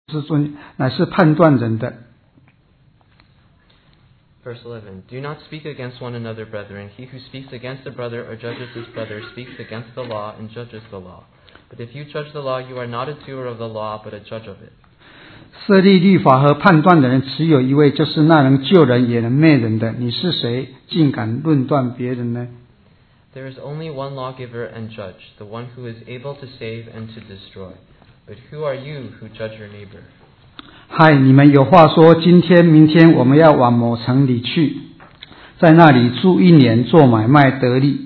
乃是判断人的。 Verse 11, Do not speak against one another, brethren. He who speaks against a brother or judges his brother speaks against the law and judges the law. But if you judge the law, you are not a doer of the law, but a judge of it. 设立律法和判断的人只有一位，就是那能救人也能灭人的。你是谁，竟敢论断别人呢？ There is only one lawgiver and judge, the one who is able to save and to destroy. But who are you who judge your neighbor? 嗨，你们有话说，今天明天我们要往某城里去，在那里住1年，做买卖得利。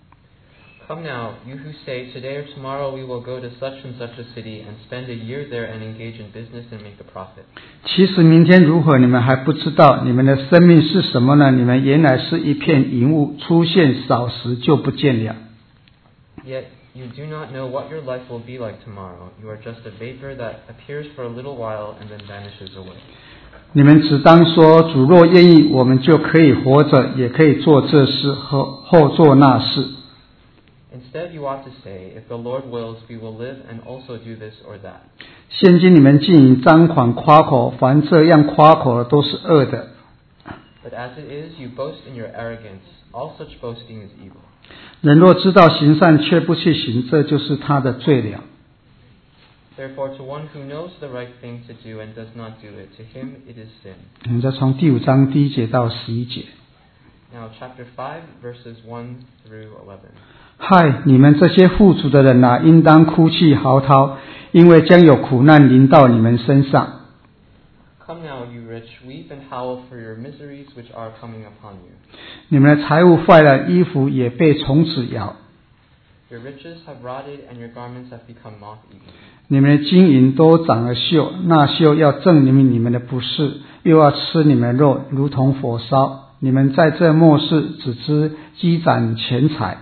Come now, you who say, Today or tomorrow we will go to such and such a city and spend a year there and engage in business and make a profit. 其实明天如何，你们还不知道。你们的生命是什么呢？你们原来是一片云雾，出现少时就不见了。 Yet you do not know what your life will be like tomorrow. You are just a vapor that appears for a little while and then vanishes away. 你们只当说，主若愿意，我们就可以活着，也可以做这事或做那事。 Instead, you ought to say, If the Lord wills, we will live and also do this or that. 现今你们竟以张狂夸口，凡这样夸口的都是恶的。 But as it is, you boast in your arrogance. All such boasting is evil. 人若知道行善却不去行，这就是他的罪了。 Therefore, to one who knows the right thing to do and does not do it, to him it is sin. 我们再从第5章第1节到11节。 Now, chapter 5, verses 1 through 11. 嗨，你们这些富足的人啊，应当哭泣嚎啕，因为将有苦难临到你们身上。 Come now, you rich, weep and howl for your miseries which are coming upon you. 你们的财物坏了，衣服也被虫子咬。 Your riches have rotted and your garments have become moth-eaten. 你们的金银都长了锈，那锈要证明你们的不是，又要吃你们的肉，如同火烧。你们在这末世只知积攒钱财。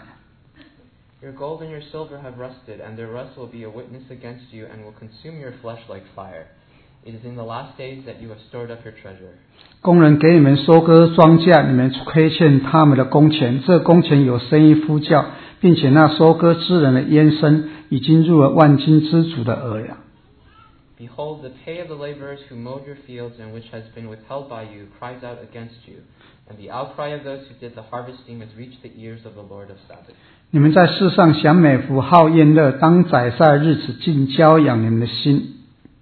Your gold and your silver have rusted, and their rust will be a witness against you and will consume your flesh like fire. It is in the last days that you have stored up your treasure. 工人给你们收割庄稼，你们亏欠他们的工钱。这工钱有声音呼叫，并且那收割之人的咽声已经入了万金之主的耳了。 Behold, the pay of the laborers who mowed your fields and which has been withheld by you cries out against you, and the outcry of those who did the harvesting has reached the ears of the Lord of Sabaoth. 你们在世上享美福，好宴乐，当宰杀的日子，尽娇养你们的心。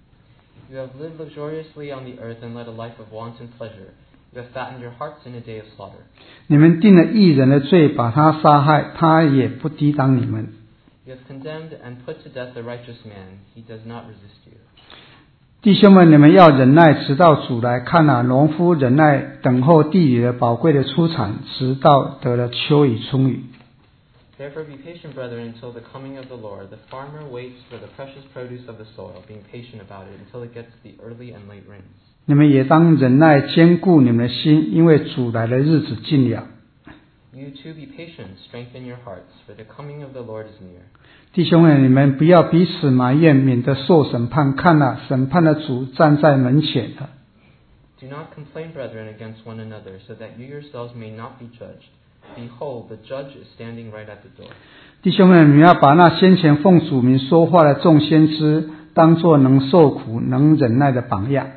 You have lived luxuriously on the earth and led a life of wanton pleasure. You have fattened your hearts in a day of slaughter. 你们定了义人的罪，把他杀害，他也不抵挡你们。 You have condemned and put to death the righteous man. He does not resist you. 弟兄们，你们要忍耐，直到主来。看啊，农夫忍耐等候地里的宝贵的出产，直到得了秋雨春雨。 Therefore be patient, brethren, until the coming of the Lord. The farmer waits for the precious produce of the soil, being patient about it until it gets the early and late rains. 你们也当忍耐，坚固你们的心，因为主来的日子近了。 You too be patient, strengthen your hearts, for the coming of the Lord is near. 弟兄们，你们不要彼此埋怨，免得受审判。看啊，审判的主站在门前了。 Do not complain, brethren, against one another, so that you yourselves may not be judged. Behold, the judge is standing right at the door. 弟兄们，你们要把那先前奉主名说话的众先知，当作能受苦、能忍耐的榜样。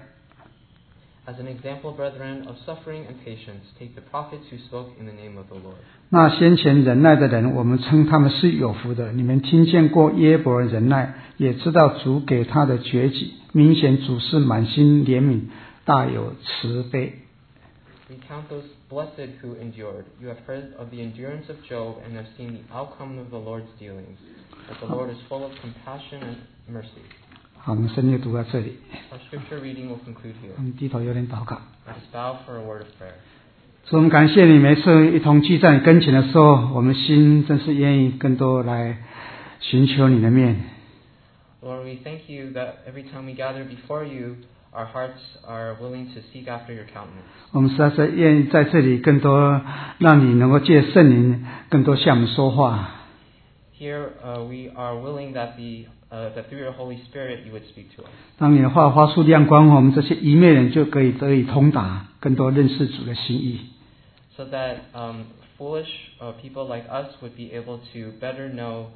As an example, brethren, of suffering and patience, take the prophets who spoke in the name of the Lord. 那先前忍耐的人，我们称他们是有福的。你们听见过耶伯的忍耐，也知道主给他的绝技。明显主是满心怜悯，大有慈悲。 We count those blessed who endured. You have heard of the endurance of Job and have seen the outcome of the Lord's dealings, that the Lord is full of compassion and mercy. 好，我们圣经读到这里。 Our scripture reading will conclude 我 here. 们低头有点祷告。 Let us bow for a word of prayer. 主，我们感谢你，每次一同聚在你跟前的时候，我们心真是愿意更多来寻求你的面。 Lord, we thank you that every time we gather before you, our hearts are willing to seek after your countenance. 我们实在是愿意在这里更多让你能够借圣灵更多向我们说话。 Here we are willing that that through your Holy Spirit you would speak to us. 当你的话发出亮光，我们这些愚昧人就可以得以通达，更多认识主的心意。 So that foolish people like us would be able to better know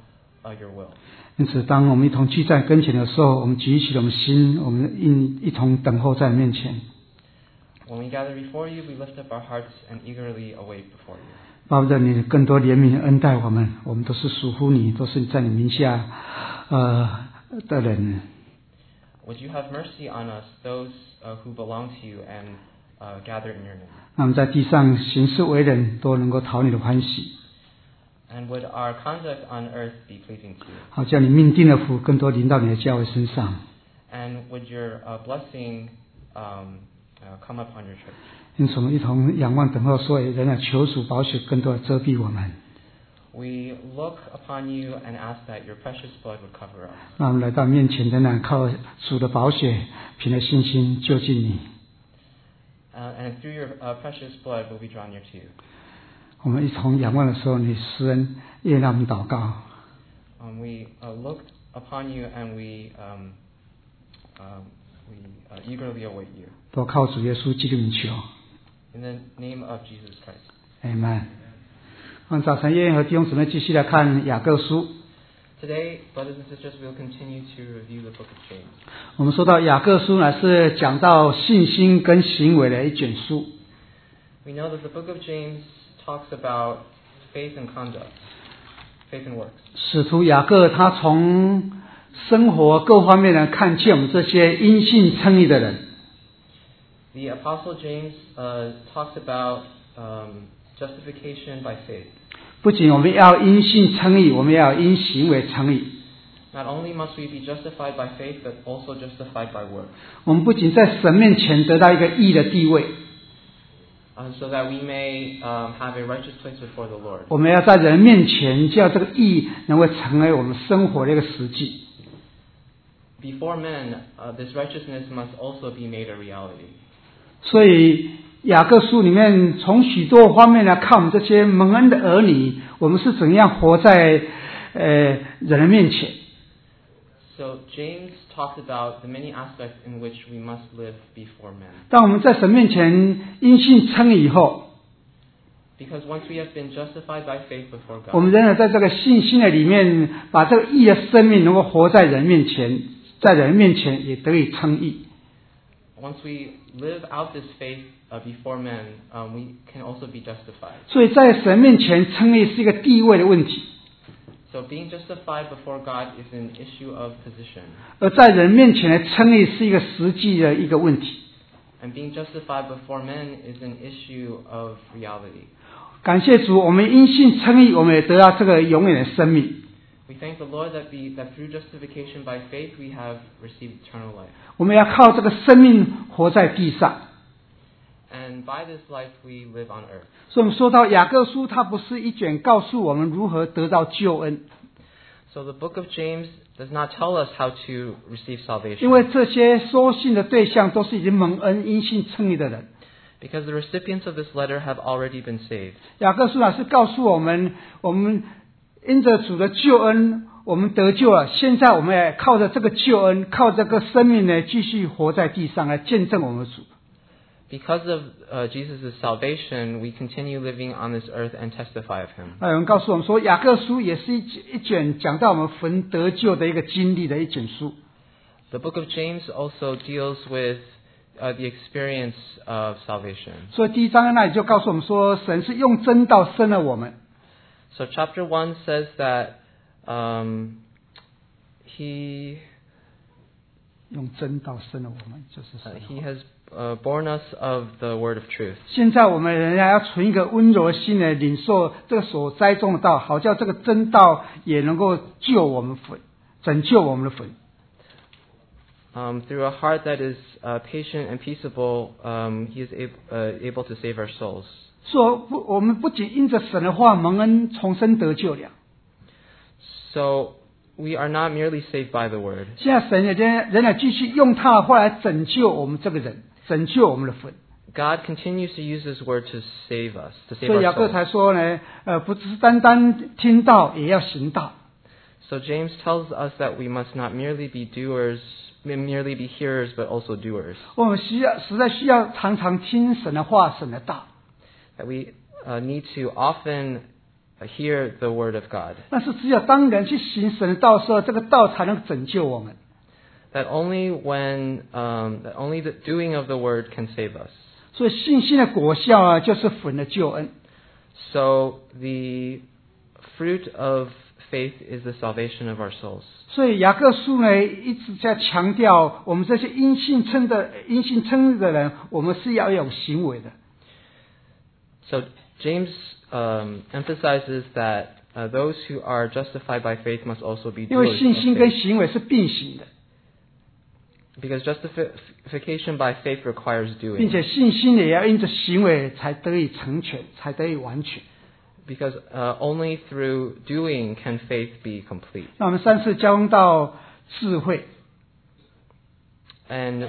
your will. 因此，当我们一同聚在跟前的时候，我们举起了我们心，我们一同等候在你面前。 When we gather before you, we lift up our hearts and eagerly await before you. 巴不得你更多怜悯恩待我们，我们都是属乎你，都是在你名下的人。 Would you have mercy on us, those who belong to you and gather in your name? 那么在地上行事为人都能够讨你的欢喜， And would our conduct on earth be pleasing to you? 好叫你命定的福更多临到你的教会身上。 And would your blessing come upon your church? 因此，我们一同仰望等候所有人的求主保险更多的遮蔽我们。 We look upon you and ask that your precious blood would cover us. 那我们来到面前，仍然靠主的宝血，凭着信心就近你。 And through your precious blood will be drawn near to you. 我们一同仰望的时候，你施恩，也让我们祷告。 We look upon you and we eagerly await you. 都靠主耶稣基督名求。 In the name of Jesus Christ. Amen。我们早晨愿和弟兄姊妹继续来看雅各书。 Today, brothers and sisters, we'll continue to review the book of James. 我们说到雅各书呢，是讲到信心跟行为的一卷书。 We know that the book of James talks about faith and conduct, faith and works. 使徒雅各他从生活各方面呢，看见我们这些因信称义的人。 The Apostle James talks about justification by faith. 不仅我们要因信称义，我们要因行为称义。 Not only must we be justified by faith, but also justified by works. 我们不仅在神面前得到一个义的地位， So that we may have a righteous place before the Lord. 我们要在人面前叫这个义能够成为我们生活的一个实际。 Before men, this righteousness must also be made a reality. 所以雅各书里面从许多方面来看我们这些蒙恩的儿女，我们是怎样活在人的面前。 So James talks about the many aspects in which we must live before men. 当我们在神面前因信称义以后， Because once we have been justified by faith before 我们 God, 仍然在这个信心的里面，把这个义的生命能够活在人面前，在人面前也得以称义。 once we live out this faith before men, we can also be justified. 所以在神面前称义是一个地位的问题， So being justified before God is an issue of position. 而在人面前的称义是一个实际的一个问题。 And being justified before men is an issue of reality. 感谢主，我们因信称义，我们也得到这个永远的生命。 We thank the Lord that through justification by faith we have received eternal life. 我们要靠这个生命活在地上。 And by this life we live on earth. 所以我们说到雅各书，它不是一卷告诉我们如何得到救恩， So the book of James does not tell us how to receive 因为 salvation. 这些收信的对象都是已经蒙恩因信称义的人。 Because the recipients of this letter have already been saved. 雅各书是告诉我们，我们因着主的救恩，我们得救了。现在我们也靠着这个救恩，靠这个生命呢，继续活在地上来见证我们的主。 Because of Jesus' salvation, we continue living on this earth and testify of him. 那有人告诉我们说，雅各书也是一卷讲到我们神得救的一个经历的一卷书。 The book of James also deals with the experience of salvation. 所以第一章在那里就告诉我们说，神是用真道生了我们。 So chapter 1 says that he 用真道生了我们，就是神。 he has born us of the word of truth. 现在我们仍然要存一个温柔的心来领受这个所栽种的道，好叫这个真道也能够救我们魂，拯救我们的魂。 Through a heart that is patient and peaceable, he is able to save our souls. 我们不仅因着神的话蒙恩重生得救了， So we are not merely saved by the word. 现在神仍然继续用他的话来拯救我们这个人，拯救我们的魂。 God continues to use His word to save us, to save 所以雅 our 各 souls. 才说呢，不只是单单听道，也要行道。 So James tells us that we must not merely be hearers, but also doers. 我们实在需要常常听神的话，神的道。 That we need to often hear the word of God. 但是只有当人去行神的道的时候，这个道才能拯救我们。 That only the doing of the word can save us. 所以信心的果效啊，就是福的救恩。 So the fruit of faith is the salvation of our souls. 所以雅各书呢一直在强调，我们这些因信称义的人，我们是要有行为的。 So James emphasizes that those who are justified by faith must also be 因为 doers 信 of 心跟 faith. 行为是并行的， Because justification by faith requires 并 doing. 且信心也要因着行为才得以成全，才得以完全。 Because only through doing can faith be complete. 那我们3次交通到智慧， And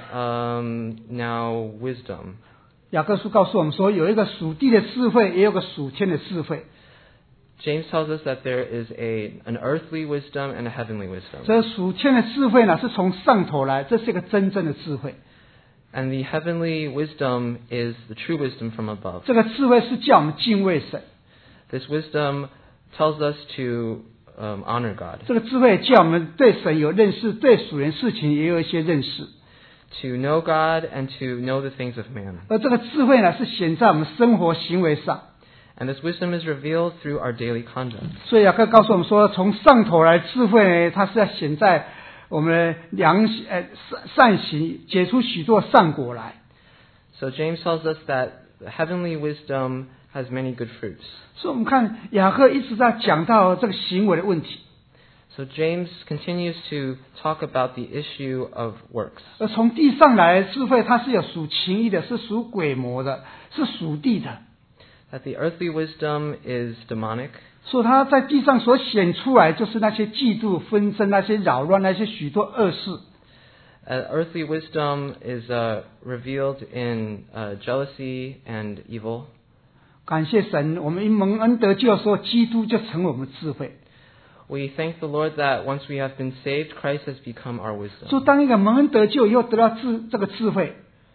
now wisdom. 雅各书告诉我们说，有一个属地的智慧，也有个属天的智慧。 James tells us that there is an earthly wisdom and a heavenly wisdom. 这属天的智慧呢，是从上头来，这是一个真正的智慧。 And the heavenly wisdom is the true wisdom from above. 这个智慧是叫我们敬畏神， This wisdom tells us to honor God, 这个智慧叫我们对神有认识，对属灵事情也有一些认识。 to know God and to know the things of man. 而这个智慧呢，是显在我们生活行为上。 And this wisdom is revealed through our daily conduct. 所以雅各告诉我们说，从上头来智慧呢，它是要显在我们的善行，结出许多善果来。 So James tells us that the heavenly wisdom has many good fruits. 所以我们看雅各一直在讲到这个行为的问题。 So James continues to talk about the issue of works. 而从地上来的智慧，它是有属情意的，是属鬼魔的，是属地的。 That the earthly wisdom is demonic. 所以它在地上所显出来，就是那些嫉妒、纷争、那些扰乱、那些许多恶事。 Earthly wisdom is revealed in jealousy and evil. 感谢神，我们因蒙恩得救的时候，基督就成为我们智慧。 We thank the Lord that once we have been saved, Christ has become our 所以 wisdom. 当一个蒙恩得救以后，得到这个智慧，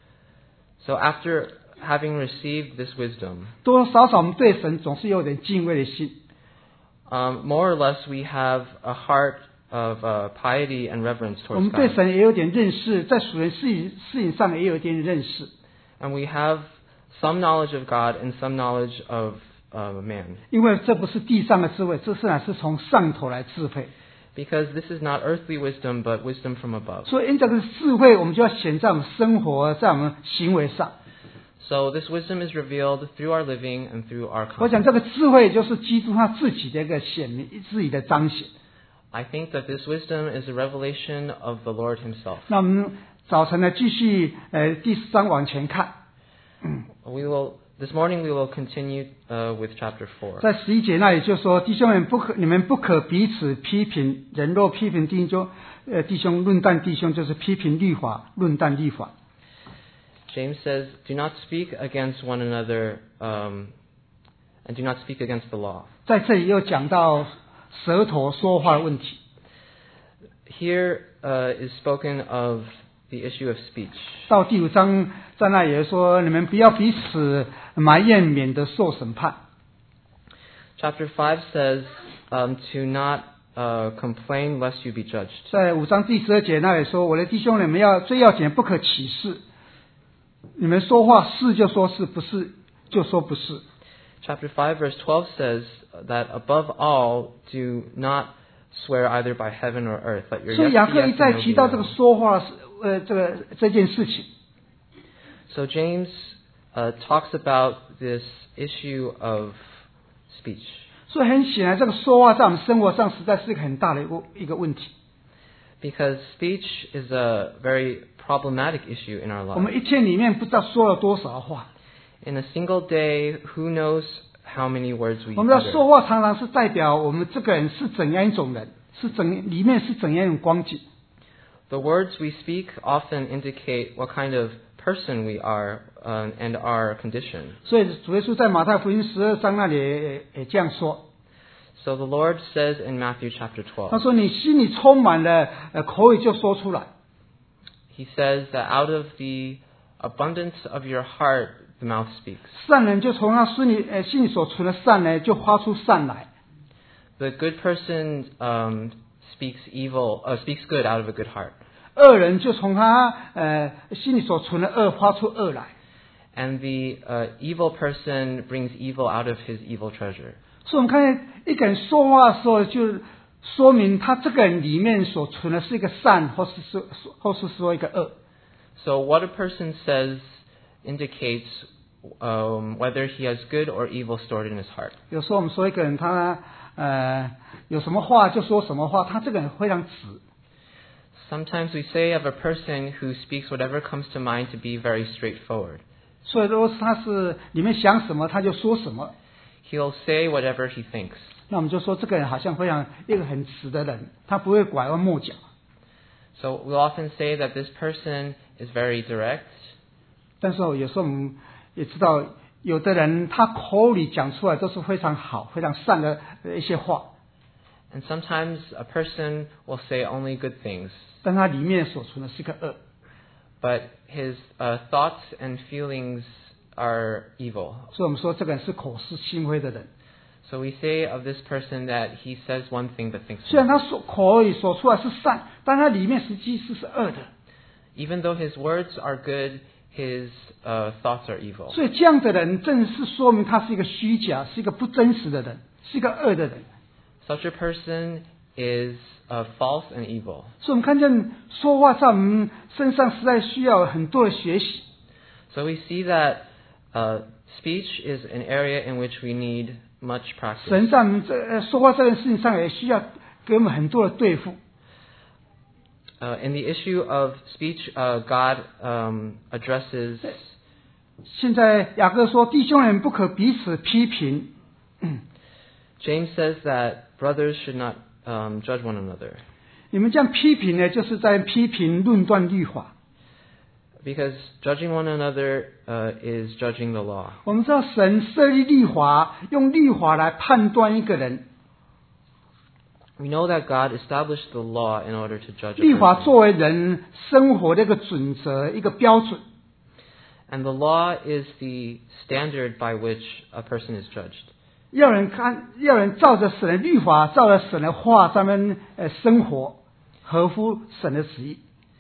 So after having received this wisdom, 多多少少我们对神总是有点敬畏的心。 more or less we have a heart of piety and reverence 我 towards 们对 God. 神也有点认识，在属灵事情上也有一点认识。 And we have some knowledge of God and some knowledge of man. 因为这不是地上的智慧，这乃是从上头来智慧。 Because this is not earthly wisdom, but wisdom from above. 所以因这个智慧，我们就要显在我们生活，在我们行为上。 So this wisdom is revealed through our living and through our 我 conduct. 想这个智慧就是基督他自己的一个显明，自己的彰显。 I think that this wisdom is a revelation of the Lord himself. 那我们早晨呢，继续第10章往前看。 This morning we will continue with chapter 4. 在11节那里就说：“弟兄们你们不可彼此批评，人若批评弟兄论断弟兄，就是批评律法，论断律法。” James says, do not speak against one another and do not speak against the law. 在这里又讲到舌头说话的问题。 Here is spoken of the issue of speech. 到第5章在那也说：“你们不要彼此埋怨，免得受审判。” Chapter 5 says to not complain lest you be judged. 在5章第12节那里说：“我的弟兄，你们要最要紧，不可起誓。你们说话是就说是，不是就说不是。” Chapter 5 verse 12 says that above all, do not swear either by heaven or earth. Let your 所以 yes 雅 be 各 yes 一再 and no 提 be 到这个 no. 说话这件事情。 So James talks about this issue of speech. 所以很显然，这个说话在我们生活上实在是一个很大的一个问题。 Because speech is a very problematic issue in our 我们 lives. 一天里面不知道说了多少话。 In a single day, who knows how many words we 我们的 utter. 说话常常是代表我们这个人是怎样一种人，里面是怎样一种光景。 The words we speak often indicate what kind of person we are and our condition. 所以主耶稣在马太福音12章那里也这样说。 So the Lord says in Matthew chapter 他 12, 说：“你心里充满了口语就说出来。” He says that out of the abundance of your heart, the mouth speaks. 善人就从他心里所存的善呢，就发出善来。 The good person speaks good out of a good heart. 恶人就从他心里所存的恶发出恶来。 And the evil person brings evil out of his evil treasure. 所以我们看见一个人说话的时候，就说明他这个人里面所存的是一个善，或是说一个恶。 So what a person says indicates whether he has good or evil stored in his heart. 有时候我们说一个人他有什么话就说什么话，他这个人非常直。 Sometimes we say of a person who speaks whatever comes to mind to be very straightforward. 所以说他是里面想什么他就说什么。 He'll say whatever he thinks. 那我们就说这个人好像非常一个很直的人，他不会拐弯抹角。 So we'll often say that this person is very direct. 但是有时候我们也知道，有的人他口里讲出来都是非常好、非常善的一些话， And sometimes a person will say only good things. 但他里面所存的是个恶。 But his thoughts and feelings are evil. 所以我们说这个人是口是心非的人。 So we say of this person that he says one thing but thinks 虽然他 another. 口里说出来是善，但他里面实际是恶的。 Even though his words are good, his thoughts are evil. 所以这样的人正是说明他是一个虚假，是一个不真实的人，是一个恶的人。 Such a person is false and evil. 所以我们看见说话在我们身上实在需要很多的学习。 So we see that speech is an area in which we need much practice. 神在我们说话这件事情上也需要给我们很多的对付。 In the issue of speech, God addresses. 现在雅各说，弟兄们不可彼此批评。 James says that brothers should not judge one another. 你们这样批评呢，就是在批评论断律法。 Because judging one another is judging the law. 我们知道神设立律法，用律法来判断一个人。 We know that God established the law in order to judge a 律法 person. 作为人生活的一个准则，一个标准。 And the law is the standard by which a person is judged. 要人照着神的律法，照着神的话上面生活，合乎神的旨意。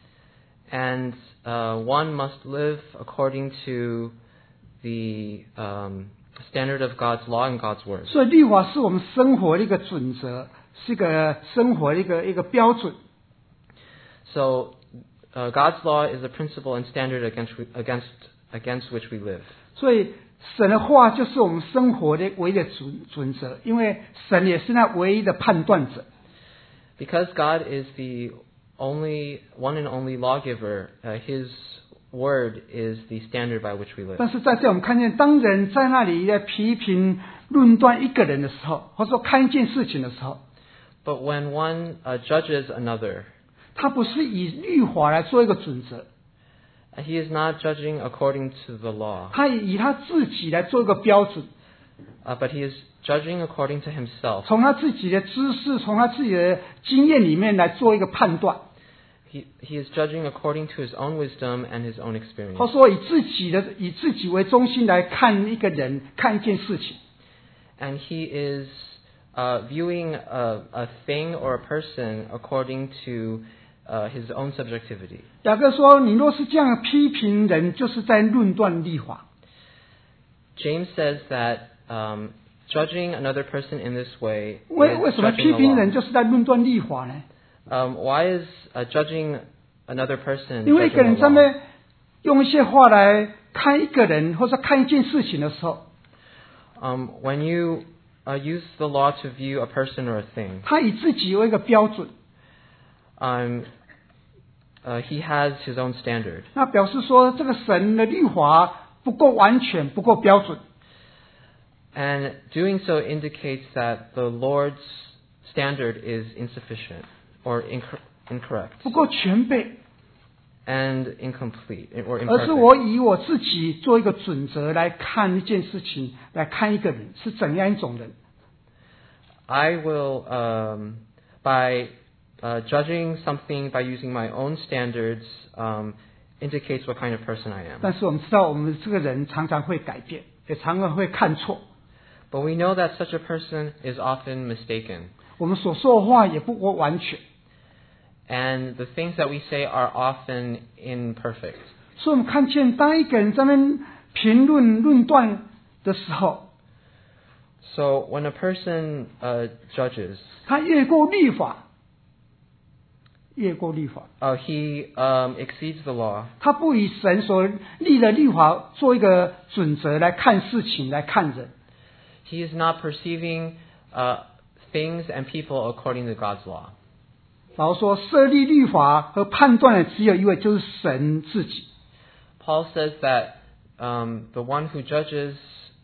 And one must live according to the standard of God's law and God's word. 所以律法是我们生活的一个准则，是一个生活的一个标准。 So God's law is a principle and standard against which we live. 所以神的话就是我们生活的唯一的准则，因为神也是那唯一的判断者。 Because God is the only one and only lawgiver, His word is the standard by which we live. 但是在这我们看见，当人在那里在批评论断一个人的时候，或者说看一件事情的时候， But when one judges another, 他不是以律法来做一个准则， he is not judging according to the law, 他以他自己来做一个标准， but he is judging according to himself. 从他自己的知识，从他自己的经验里面来做一个判断， He is judging according to his own wisdom and his own experience. 或者说以自己为中心来看一个人，看一件事情。 And he is viewing a thing or a person according to his own subjectivity. 雅各说：“你若是这样批评人，就是在论断律法。 James says that judging another person in this way is 为什么 judging 批 the 评人 law. 就是在论断律法呢？ Why is judging another person 因为一个 judging 人 the 在 law? 那用一些话来看一个人，或者看一件事情的时候， When you use the law to view a person or a thing, 他以自己为一个标准， he has his own standard. 那表示说这个神的律法不够完全，不够标准。 And doing so indicates that the Lord's standard is insufficient or incorrect 不够全备， and incomplete or 而是 imperfect. 我以我自己做一个准则来看一件事情，来看一个人是怎样一种人。 I will, by judging something by using my own standards, indicates what kind of person I am. 但是我们知道，我们这个人常常会改变，也常常会看错。 But we know that such a person is often mistaken. 我们所说的话也不完全， And the things that we say are often imperfect. 所以我们看见当一个人在那边评论论断的时候， So when a person judges, 他越过律法， he exceeds the law. 他不以神所立的律法做一个准则来看事情，来看人。 He is not perceiving things and people according to God's law. 然后说，设立律法和判断的只有一位，就是神自己。 Paul says that the one who judges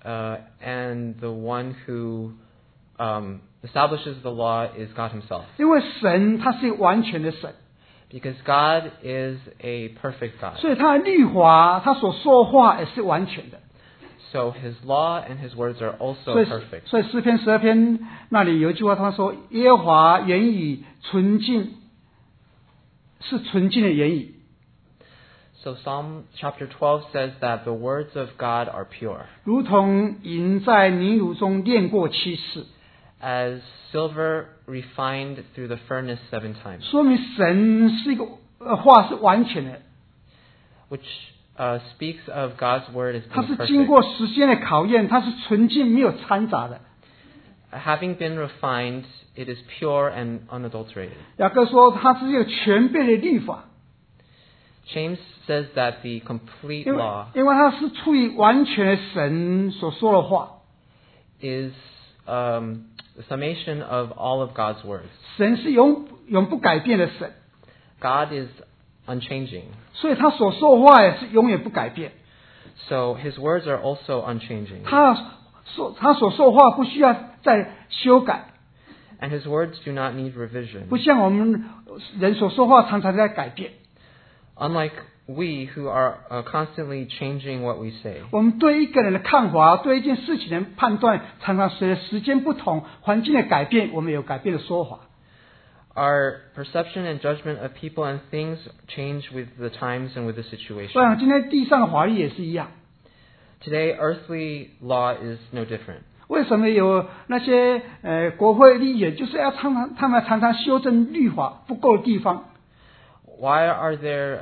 and the one who establishes the law is God himself. 因为神他是一个完全的神， Because God is a perfect God. 所以他的律法，他所说的话也是完全的。 So his law and his words are 所 also 以 perfect. 所以诗篇12篇那里有一句话，他说：“耶和华言语纯净，是纯净的言语。” So Psalm chapter 12 says that the words of God are pure, 如同银在泥炉中炼过7次， as silver refined through the furnace 7 times, 说明神是一个话是完全的， which speaks of God's word as 它 being 是经 perfect. 过时间的考验，它是纯净没有掺杂的。 Having been refined, it is pure and unadulterated. 雅各说，它是一个全备的律法， James says that the complete 因为 law 它是出于完全的神所说的话， is the summation of all of God's words. 神是永不改变的神， God is unchanging, 所以他所说的话也是永远不改变。 so his words are also unchanging. 他所说的话不需要再修改， And his words do not need revision. 不像我们人所说话常常在改变。 Unlike we who are constantly changing what we say. 我们对一个人的看法，对一件事情的判断，常常随着时间不同、环境的改变，我们有改变的说法。 Our perception and judgment of people and things change with the times and with the 我 situation. 想今天地上的法律也是一样。 Today, earthly law is no different. 为什么有那些国会议员，就是要他们常常修正律法不够的地方？ Why are there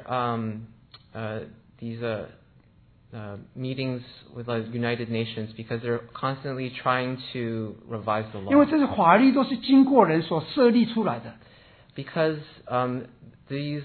these meetings with the United Nations? Because they're constantly trying to revise the 因为 law. 这些法律都是经过人所设立出来的。 Because these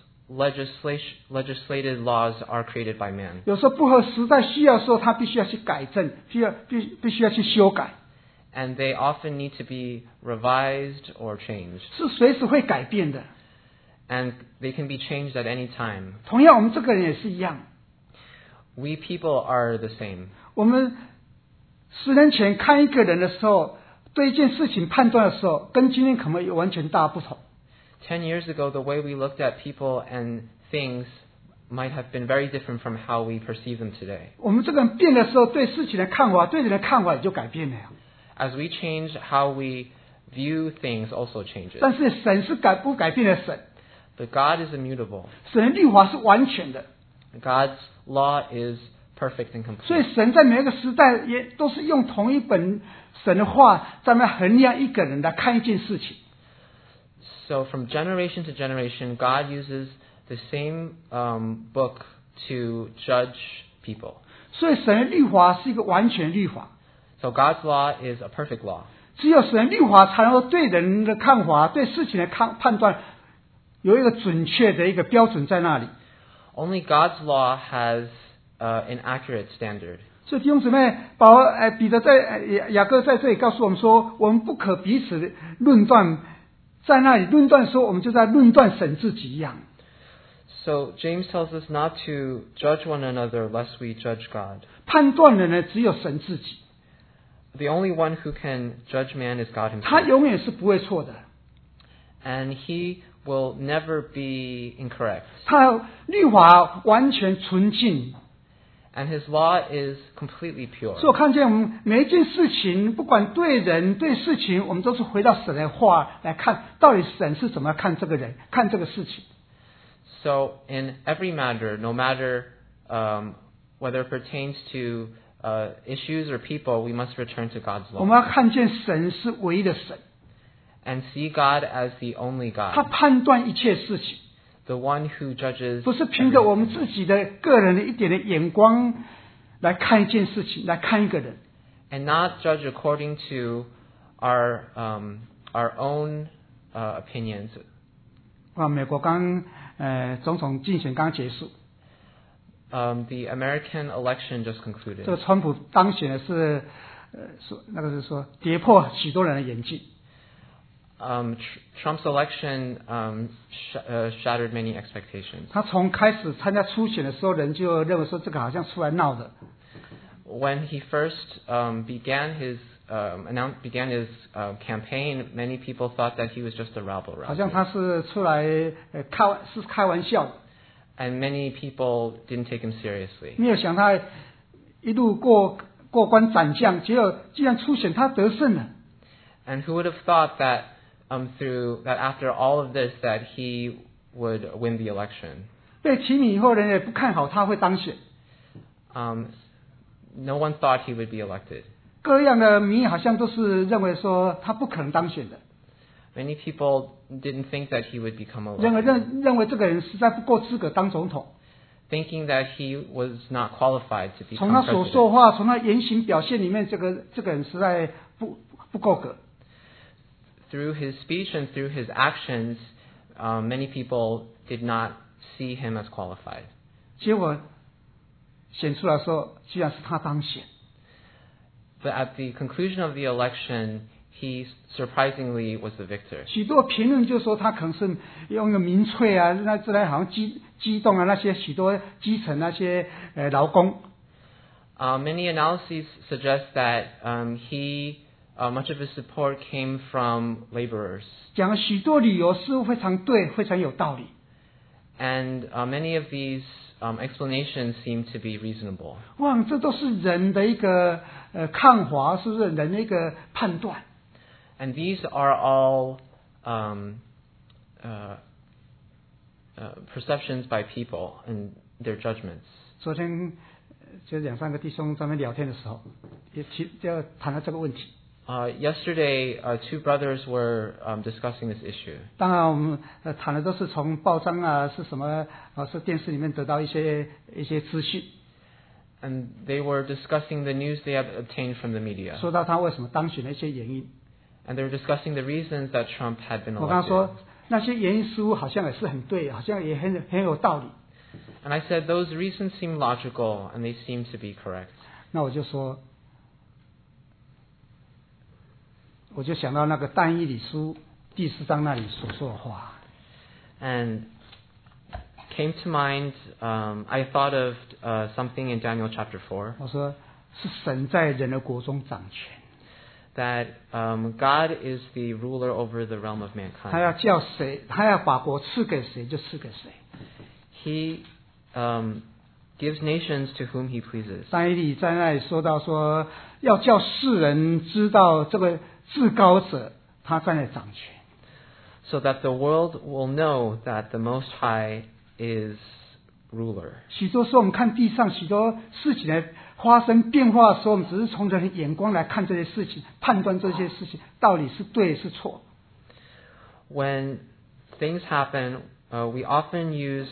legislated laws are created by man. 有时候不合时代需要的时候，他必须要去改正，必须要去修改， And they often need to be revised or changed. 是随时会改变的。 And they can be changed at any time. 同样，我们这个人也是一样。 We people are the same. 我们10年前看一个人的时候，对一件事情判断的时候，跟今天可能有完全大不同。 10 years ago, the way we looked at people and things might have been very different from how we perceive them today. 我们这个人变的时候，对事情的看法，对人的看法也就改变了。 As we change, how we view things also changes. 但是神是不改变的神， But God is immutable. 神的律法是完全的， God's law is perfect and 所以 complete. 神在每一个时代也都是用同一本神的话，在那衡量一个人来看一件事情。 So from generation to generation, God uses the same book to judge people. 所以神的律法是一个完全律法， So God's law is a perfect law. 只有神的律法才能够对人的看法、对事情的判断有一个准确的一个标准在那里。 Only God's law has an accurate standard. 所以弟兄姊妹，彼得雅各在这里告诉我们说，我们不可彼此论断，在那里论断说，我们就在论断神自己一样。 So James tells us not to judge one another lest we judge God. 判断的呢，只有神自己， The only one who can judge man is God 他 himself. 永远是不会错的。 And he will never be incorrect. 他的律法完全纯净， And his law is completely pure. 所以我看见我们每一件事情，不管对人对事情，我们都是回到神的话来看，到底神是怎么看这个人，看这个事情。 So in every matter, no matter whether it pertains to issues or people, we must return to God's 我们 law 要看见神是唯一的神， and see God as the only 他 God, 判断一切事情， the one who judges 不是凭着我们 everything, 自己的个人的一点的眼光来看一件事情，来看一个人。 and not judge according to our own opinions. 美国总统竞选刚结束， The American election just 这 concluded. 个川普当选的是是说跌破许多人的眼镜。 Trump's election shattered many expectations. 他从开始参加初选的时候，人就认为说这个好像出来闹的， When he first began his campaign, many people thought that he was just a rabble 好像 rouser, 他是出来开玩笑的， and many people didn't take him seriously. 没有想他一路过关斩将，结果既然初选他得胜了。 And who would have thought that after all of this that he would win the election? 被提名以后，人也不看好他会当选， No one thought he would be elected. 各样的民意好像都是认为说他不可能当选的， Many people didn't think that he would become 认 elected, 为这个人实在不够资格当总统。 thinking that he was not qualified to 从 become 他所说 president. 话，从他言行表现里面，这个人实在不够格。 Through his speech and through his actions, many people did not see him as qualified. 结果选出来的时候，居然是他当选。 But at the conclusion of the election, he surprisingly was the victor. 许多评论就说他可能是用一个民粹啊，那之类好像激动啊那些许多基层那些劳工。 Many analyses suggest that much of his support came from laborers. 讲了许多理由似乎非常对，非常有道理。 And many of these explanations seem to be reasonable. 哇，这都是人的一个看法，是不是人的一个判断？ And these are all perceptions by people and their judgments. 昨天就2-3个弟兄在那边聊天的时候，就谈到这个问题。 Yesterday, two brothers were discussing this issue. 当然，我们谈的都是从报章啊，是什么是电视里面得到一些资讯。 And they were discussing the news they had obtained from the media. 说到他为什么当选的一些原因。 And they were discussing the reasons that Trump had been 我刚刚 elected. 说那些原因似乎好像也是很对，好像也很有道理。 And I said those reasons seem logical and they seem to be correct. 那我就说，我就想到那个但以理书第4章那里所说的话。 And came to mind, I thought of something in Daniel chapter 4, 我说是神在人的国中掌权， that God is the ruler over the realm of 他要 mankind. 叫谁，他要把国赐给谁就赐给谁。 He gives nations to whom he pleases. 但以理在那里说到说，要叫世人知道这个至高者他在那掌权。 So that the world will know that the Most High is ruler. 许多时候我们看地上许多事情的发生变化的时候，我们只是从人的眼光来看这些事情，判断这些事情到底是对是错。 When things happen, we often use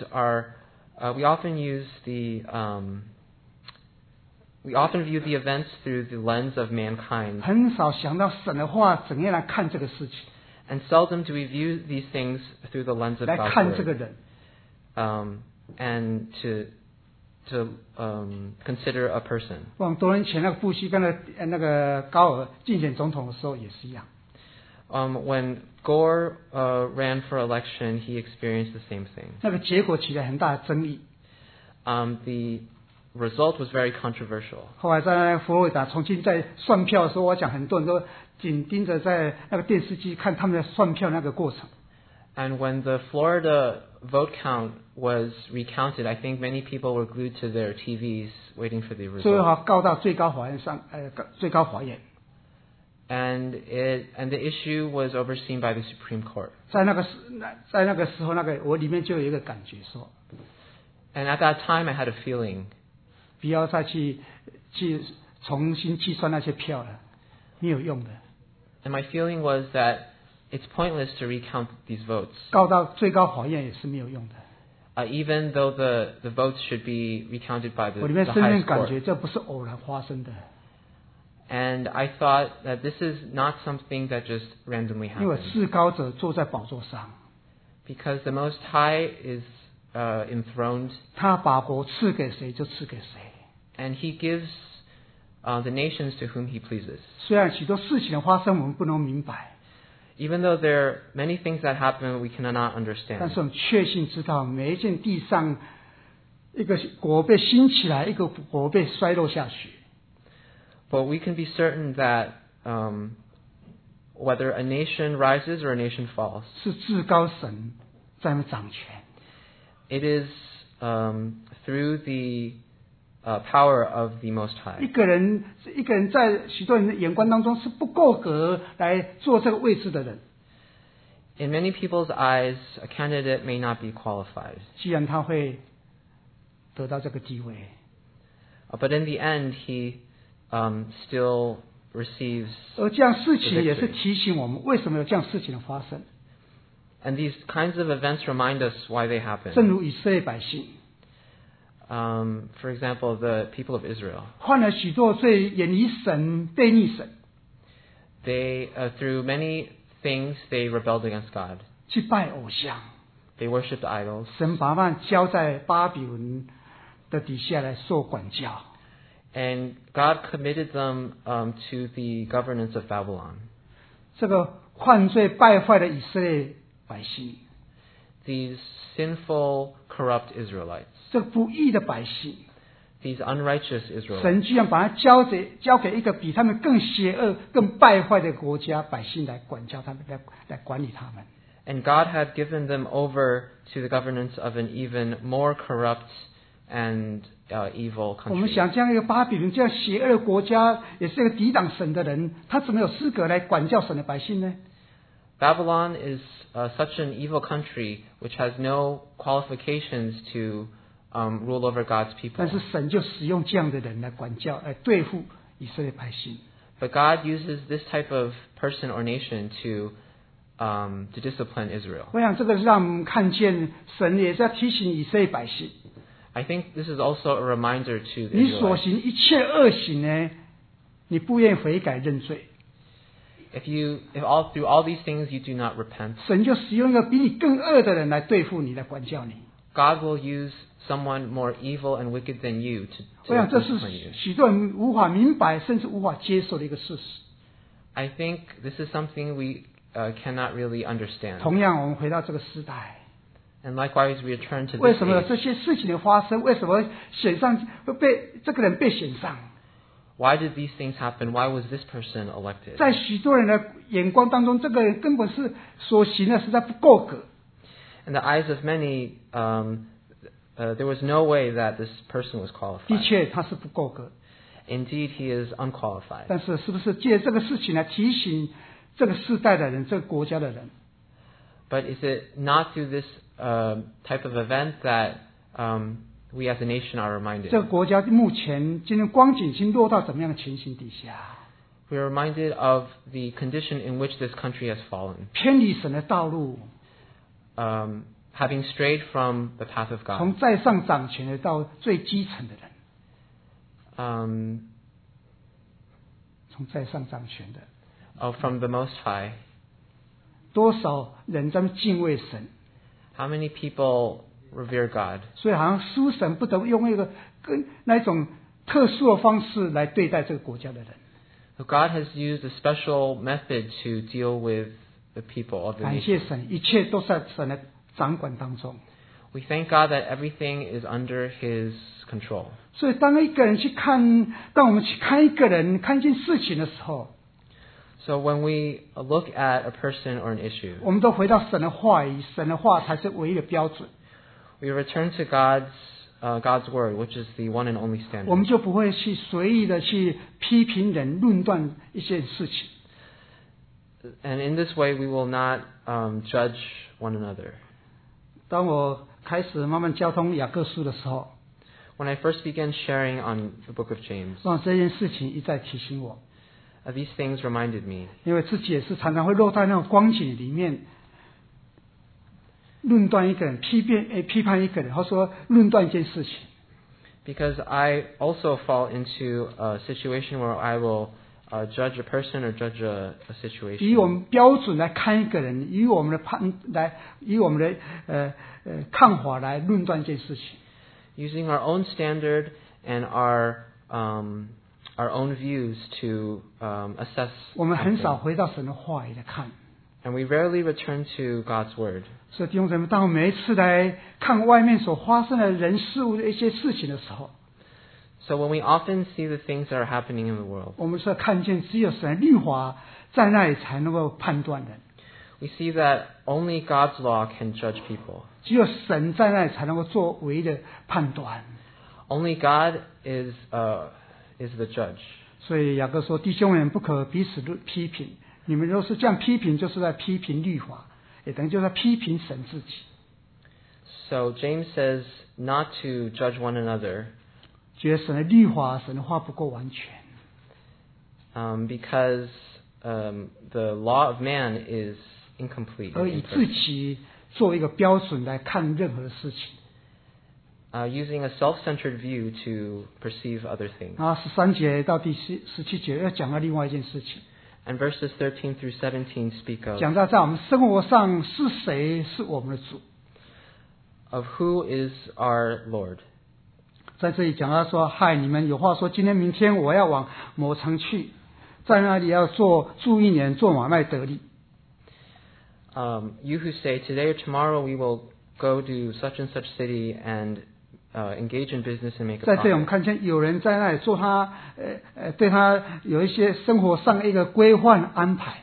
we often view the events through the lens of mankind, 很少想到神的话怎样来看这个事情， and seldom do we view these things through the lens of 来 God's 看这个 word, 人。 and to consider a person. 往多年前那个布希跟那个高尔竞选总统的时候也是一样。 When Gore ran for election, he experienced the same thing. 那个结果起了很大的争议。 The result was very controversial. 后来在那个佛罗里达重新在算票的时候，我想很多人都紧盯着在那个电视机看他们在算票那个过程。 And when the Florida vote count was recounted, I think many people were glued to their TVs waiting for the 最后 result. 告到最高法院上，最高法院。 and the issue was overseen by the Supreme Court. 在那个时候，我里面就有一个感觉说， And at that time, I had a feeling, 不要再去重新计算那些票了，没有用的。 and my feeling was that it's pointless to recount these votes, 告到最高法院也是没有用的。 even though the votes should be recounted by 我里 the 面深深 highest 感 court. 觉这不是偶然发生的， And I thought that this is not something that just randomly 因为 happened, 至高者坐在宝座上， because the Most High is enthroned, 他把国赐给谁就赐给谁。 and He gives the nations to whom He pleases. 虽然许多事情的发生我们不能明白， Even though there are many things that happen we cannot 但 understand, 是我们确信知道每一件地上一个国被兴起来，一个国被衰落下去。 but we can be certain that whether a nation rises or a nation falls, 是至高神在那掌权， it is through the power of the Most 一 High. 个人在许多人的眼光当中是不够格来做这个位置的人。 In many people's eyes, a candidate may not be qualified, 既然他会得到这个地位， but in the end, he still receives. 而这样事情也是提醒我们为什么有这样事情的发生。 And these kinds of events remind us why they 正 happen. 如以色列百姓 For example, the people of Israel. 犯了许多罪，远离神，背逆神， They, through many things, they rebelled against God. 去拜偶像， They worshipped idols. 神把他们交在巴比伦的底下来受管教。 And God committed them to the governance of Babylon. 这个犯罪败坏的以色列百姓， These sinful, corrupt Israelites. 这个不义的百姓， These unrighteous Israelites. 神居然把他交给一个比他们更邪恶、更败坏的国家百姓来管教他们，来管理他们。 And God had given them over to the governance of an even more corrupt and evil 我们 country. 想，这样一个巴比伦这样邪恶的国家，也是一个抵挡神的人，他怎么有资格来管教神的百姓呢？ Babylon is such an evil country which has no qualifications to rule over God's people. 但是神就使用这样的人来管教，来对付以色列百姓。 But God uses this type of person or nation to discipline Israel. 我想这个让我们看见神也在提醒以色列百姓： I think this is also a reminder to the 你所 Israelites. 行一切恶行呢，你不愿悔改认罪， If through all these things you do not repent, 神就使用一个比你更恶的人来对付你，来管教你。 God will use someone more evil and wicked than you 我 to 想这是 discipline you. 许多人无法明白，甚至无法接受的一个事实。 I think this is something we cannot really understand. 同样，我们回到这个时代。 And likewise, we return to 为 this 什么有 age. 这些事情的发生？为什么选上会被这个人被选上？ Why did these things happen? Why was this person elected? 在许多人的眼光当中，这个人根本是所行的实在不够格。 In the eyes of many, there was no way that this person was 的 qualified. 确，他是不够格。 Indeed, he is unqualified. 但是，是不是借这个事情来提醒这个世代的人、这个国家的人？ But is it not through this type of event that we as a nation are reminded? 这个国家目前今天光景已经落到怎么样的情形底下？ We are reminded of the condition in which this country has fallen, 偏离神的道路， having strayed from the path of 从 God. 在上掌权的到最基层的人， 从在上掌权的， From the Most High, 多少人在那敬畏神？ how many people revere God? 所以好像书神不得不用一个跟那一种特殊的方式来对待这个国家的人。 So God has used a special method to deal with the people of the 感 nation. 谢神，一切都在神的掌管当中。 We thank God that everything is under His control. 所以当我们去看一个人、看一件事情的时候， So when we look at a person or an issue, 我们都回到神的话语，神的话才是唯一的标准。 we return to God's word, which is the one and only 我们 standard. 就不会去随意的去批评人、论断一件事情。 And in this way, we will not judge one another. 当我开始慢慢交通雅各书的时候， When I first began sharing on the book of James, 让这件事情一再提醒我， these things reminded me. 因为自己也是常常会落在那种光景里面，论断一个人、批判一个人，或说论断一件事情。 Because I also fall into a situation where I will judge a person or judge a 以我 situation. 们标准来看一个人，以我们的看法来论断一件事情。 Using our own standard and our own views to assess 我们很少 something. 回到神的话语来看。 And we rarely return to God's Word. 所以弟兄姊妹，当我们每一次来看外面所发生的人事物的一些事情的时候， So when we often see the things that are happening in the world, 我们是要看见只有神的律法在那里才能够判断人， we see that only God's law can judge people. 只有神在那里才能够做唯一的判断。 Only God is the judge. 所以雅各说：“弟兄们不可彼此批评，你们若是这样批评，就是在批评律法，也等于就是在批评神自己。” So James says not to judge one another, 觉得神的律法、神的话不够完全， because the law of man is incomplete 而 and 以自 imperfect. 己作为一个标准来看任何的事情。 Using a self-centered view to perceive other things. 然后13节到第17节要讲到另外一件事情， And verses 13 through 17 speak 讲到在我们生活上是谁是我们的主。 of who is our Lord. 在这里讲到说：“嗨，你们有话说，今天明天我要往某城去，在那里要住1年，做买卖得利。” You who say, today or tomorrow we will go to such and such city and engage in business and make a 在这里我们 profit. 看见有人在那里做他对他有一些生活上一个规划安排。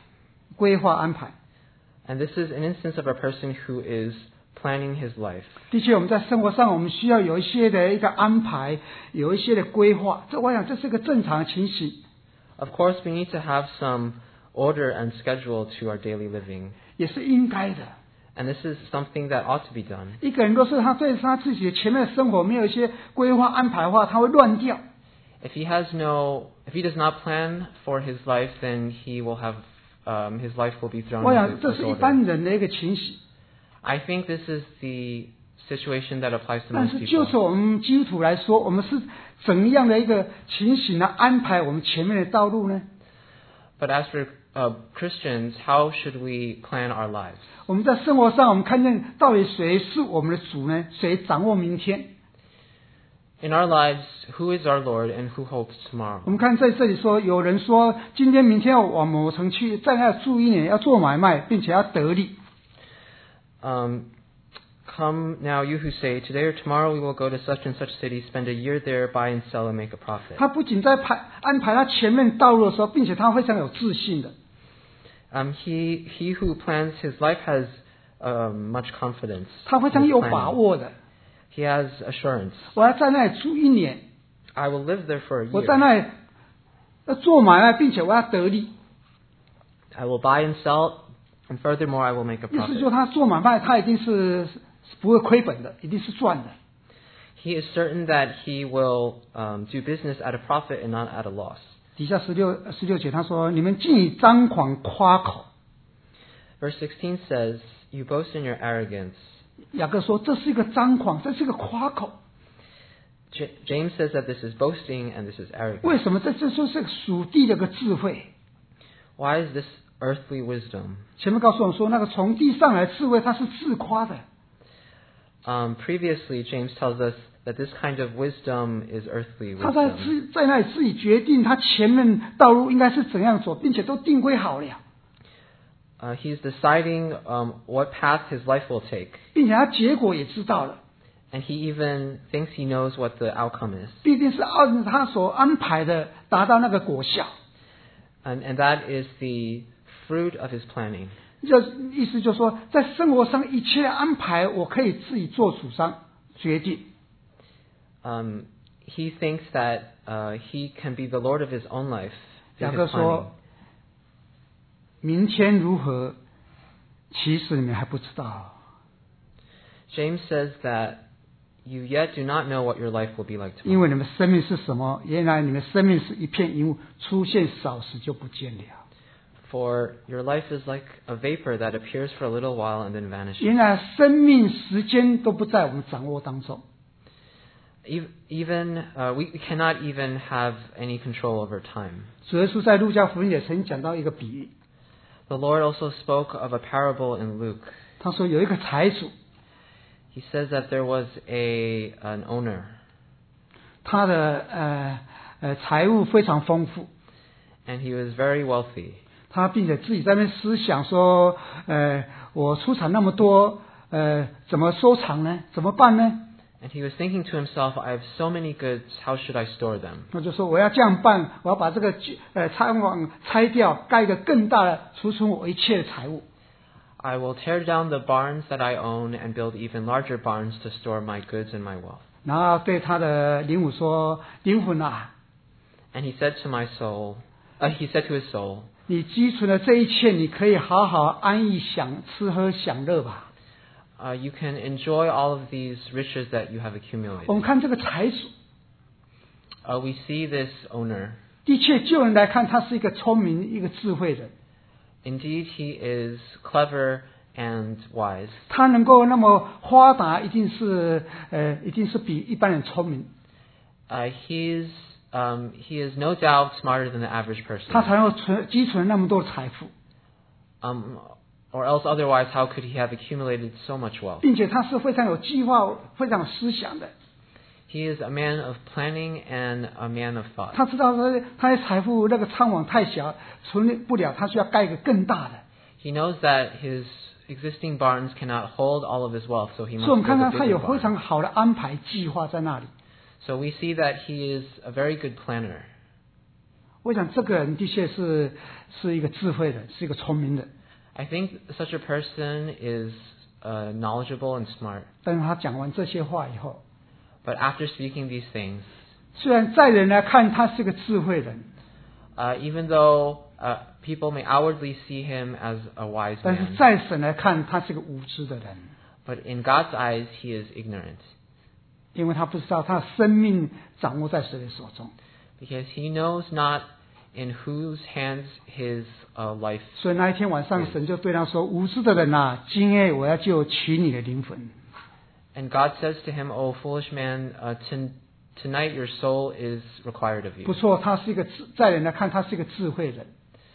And this is an instance of a person who is planning his life. 的确，我们在生活上我们需要有一些的一个安排，有一些的规划。我想这是个正常的情形。 Of course, we need to have some order and schedule to our daily living. 也是应该的。 And this is something that ought to be done. 一个人若是他对他自己的前面的生活没有一些规划安排的话，他会乱掉。 If he does not plan for his life, then he will have his life will be thrown 我 into 想这是一般 disorder. 人的一个情形。 I think this is the situation that applies to 但 most 是就 people. 是我们基督徒来说，我们是怎样的一个情形来安排我们前面的道路呢？ But as for Christians, how should we plan our lives? 我们在生活上，我们看见到底谁是我们的主呢？谁掌握明天？ In our lives, who is our Lord and who holds 我 tomorrow? 们看在这里说，有人说今天明天要往某城去，在那住1年，要做买卖，并且要得利。 Come now, you who say, today or tomorrow we will go to such and such city, spend a year there, buy and sell and make a profit. 他不仅在安排他前面道路的时候，并且他非常有自信的。 He who plans his life has much confidence. 他非 in 常 his 有 planning. 把握的。 He has assurance. 我要在那里住1年， I will live there for a 我在 year. 那里要做买卖，并且我要得利。 I will buy and sell, and furthermore, I will make a 意思 profit. 就是他做买卖，他一定是不会亏本的，一定是赚的。 He is certain that he will do business at a profit and not at a loss. 底下16节他说：“你们竟以张狂夸口。 Verse 16 says, You boast in your arrogance. ” 雅各说：“这是一个张狂，这是一个夸口。 James says that this is boasting and this is arrogance. 为什么？这就是个属地的一个智慧。 Why is this earthly wisdom? 前面告诉我们说，那个从地上来的智慧，它是自夸的。 Previously, James tells us that this kind of wisdom is earthly 他在 wisdom. 在那里自己决定他前面道路应该是怎样走，并且都定规好了， He's deciding what path his life will take. 并且他结果也知道了， And he even thinks he knows what the outcome is. 必定是按他所安排的达到那个果效。 And that is the fruit of his planning. 这意思就是说，在生活上一切的安排，我可以自己做主张决定。 He thinks that he can be the Lord of his own life. 雅 through 各 his planning. 说， 明天如何，其实你们还不知道。 James says that you yet do not know what your life will be like 因 tomorrow. 为你们生命是什么？原来你们生命是一片云雾，出现少时就不见了。 For your life is like a vapor that appears for a little while and then 原 vanishes. 来生命时间都不在我们掌握当中。 We cannot even have any control over time. 主耶稣在路加福音也曾讲到一个比喻， The Lord also spoke of a parable in Luke. 他说有一个财主， He says that there was an owner. 他的财务非常丰富， And he was very wealthy. 他并且自己在那边思想说，我出产那么多，怎么收藏呢？怎么办呢？ And he was thinking to himself, I have so many goods, how should I store them? 他就说我要这样办，我要把这个仓房拆掉，盖一个更大的，储存我一切的财物。 I will tear down the barns that I own and build even larger barns to store my goods and my wealth. 然后对他的灵魂说：“灵魂啊， And he said to his soul, 你积存的这一切，你可以好好安逸吃喝享乐吧。” you can enjoy all of these riches that you have 我 accumulated. 们看这个财主， We see this owner. 的确就人来看，他是一个聪明、一个智慧人。 Indeed, he is clever and wise. 他能够那么发达，一定是比一般人聪明， He is no doubt smarter than the average 他 person. 才能积存那么多的财富， Or else otherwise, how could he have accumulated so much wealth? 并且他是非常有计划、非常有思想的。 He is a man of planning and a man of thought. 他知道他的财富那个仓房太小，存不了，他需要盖一个更大的。 He knows that his existing barns cannot hold all of his wealth, so he 所 must 以我们 build 看 a 到他 bigger 有非 barn. 常好的安排计划在那里。 So we see that he is a very good planner. 我想这个人的确是一个智慧人，是一个聪明人。 I think such a person is knowledgeable and smart. 但是他讲完这些话以后， But after speaking these things, 虽然在人来看他是个智慧人， even though people may outwardly see him as a wise 但是 man, 在神来看他是个无知的人， but in God's eyes, he is ignorant. 因为他不知道他的生命掌握在谁的手中。 Because he knows not in whose hands his life. 所以那一天晚上，神就对他说：“无知的人啊，今夜我要就取你的灵魂。” And God says to him, O foolish man, tonight your soul is required of 不 you. 错，他是一个在人来看他是一个智慧人，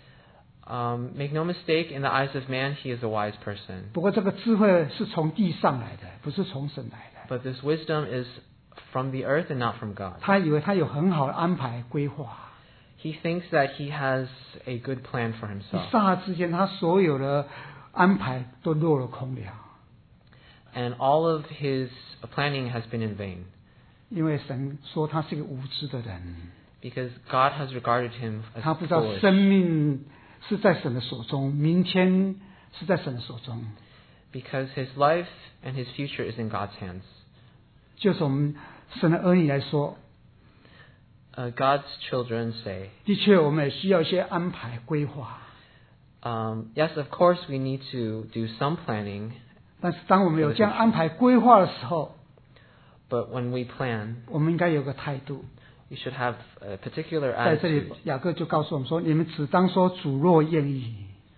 Make no mistake, in the eyes of man, he is a wise person. 不过这个智慧是从地上来的，不是从神来的。 But this wisdom is from the earth and not from God. 他以为他有很好的安排规划， He thinks that he has a good plan for 一 himself. 霎之间，他所有的安排都落了空了。 And all of his planning has been in vain. 因为神说他是一个无知的人， Because God has regarded him as 他不知道 foolish. 生命是在神的手中，明天是在神的手中。 Because his life and his future is in God's hands. 就是我们神的儿女来说， God's children say, 的确我们也需要一些安排规划。 yes, of course we need to do some planning, 但是当我们有这样安排规划的时候， but when we plan, 我们应该有个态度。 we should have a particular 在这里 attitude. 雅各就告诉我们说：“你们只当说主若愿意。”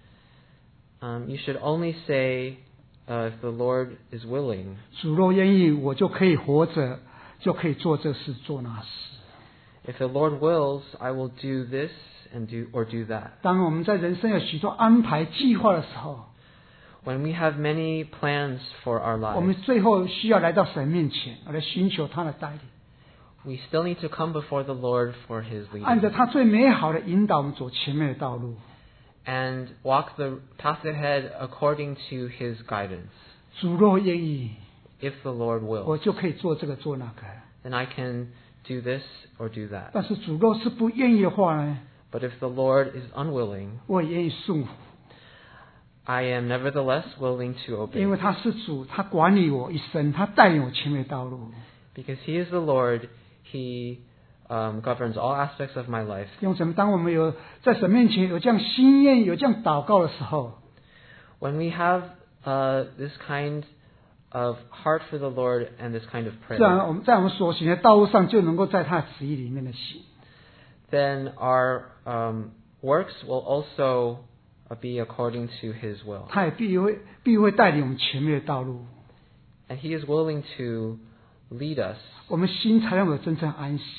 You should only say, if the Lord is willing. 主若愿意，我就可以活着，就可以做这事做那事。 If the Lord wills, I will do this and do that. 当我们在人生有许多安排计划的时候， When we have many plans for our 我们 lives, 最后需要来到神面前，来寻求他的带领， we still need to come before the Lord for His 按着 leading 他最美好的引导，我们走前面的道路。 and walk the path ahead according to His guidance. 主若愿意， If the Lord 我 wills, 就可以做这个做那个。 then I can do this or do that. 但是主若是不愿意的话呢， But if the Lord is unwilling, 我也愿意顺服， I am nevertheless willing to 因 obey. 为他是主，他管理我一生，他带领我前面的道路。 Because He is the Lord, He governs all aspects of my life. 弟兄姊妹，当我们有在神面前有这样心愿、有这样祷告的时候， When we have this kind of heart for the Lord and this kind of 自然 prayer, 我们在我们所行的道路上就能够在他的旨意里面的行。 then our works will also be according to His will. 他也必会带领我们前面的道路， And He is willing to lead us, 我们心才能有真正安息。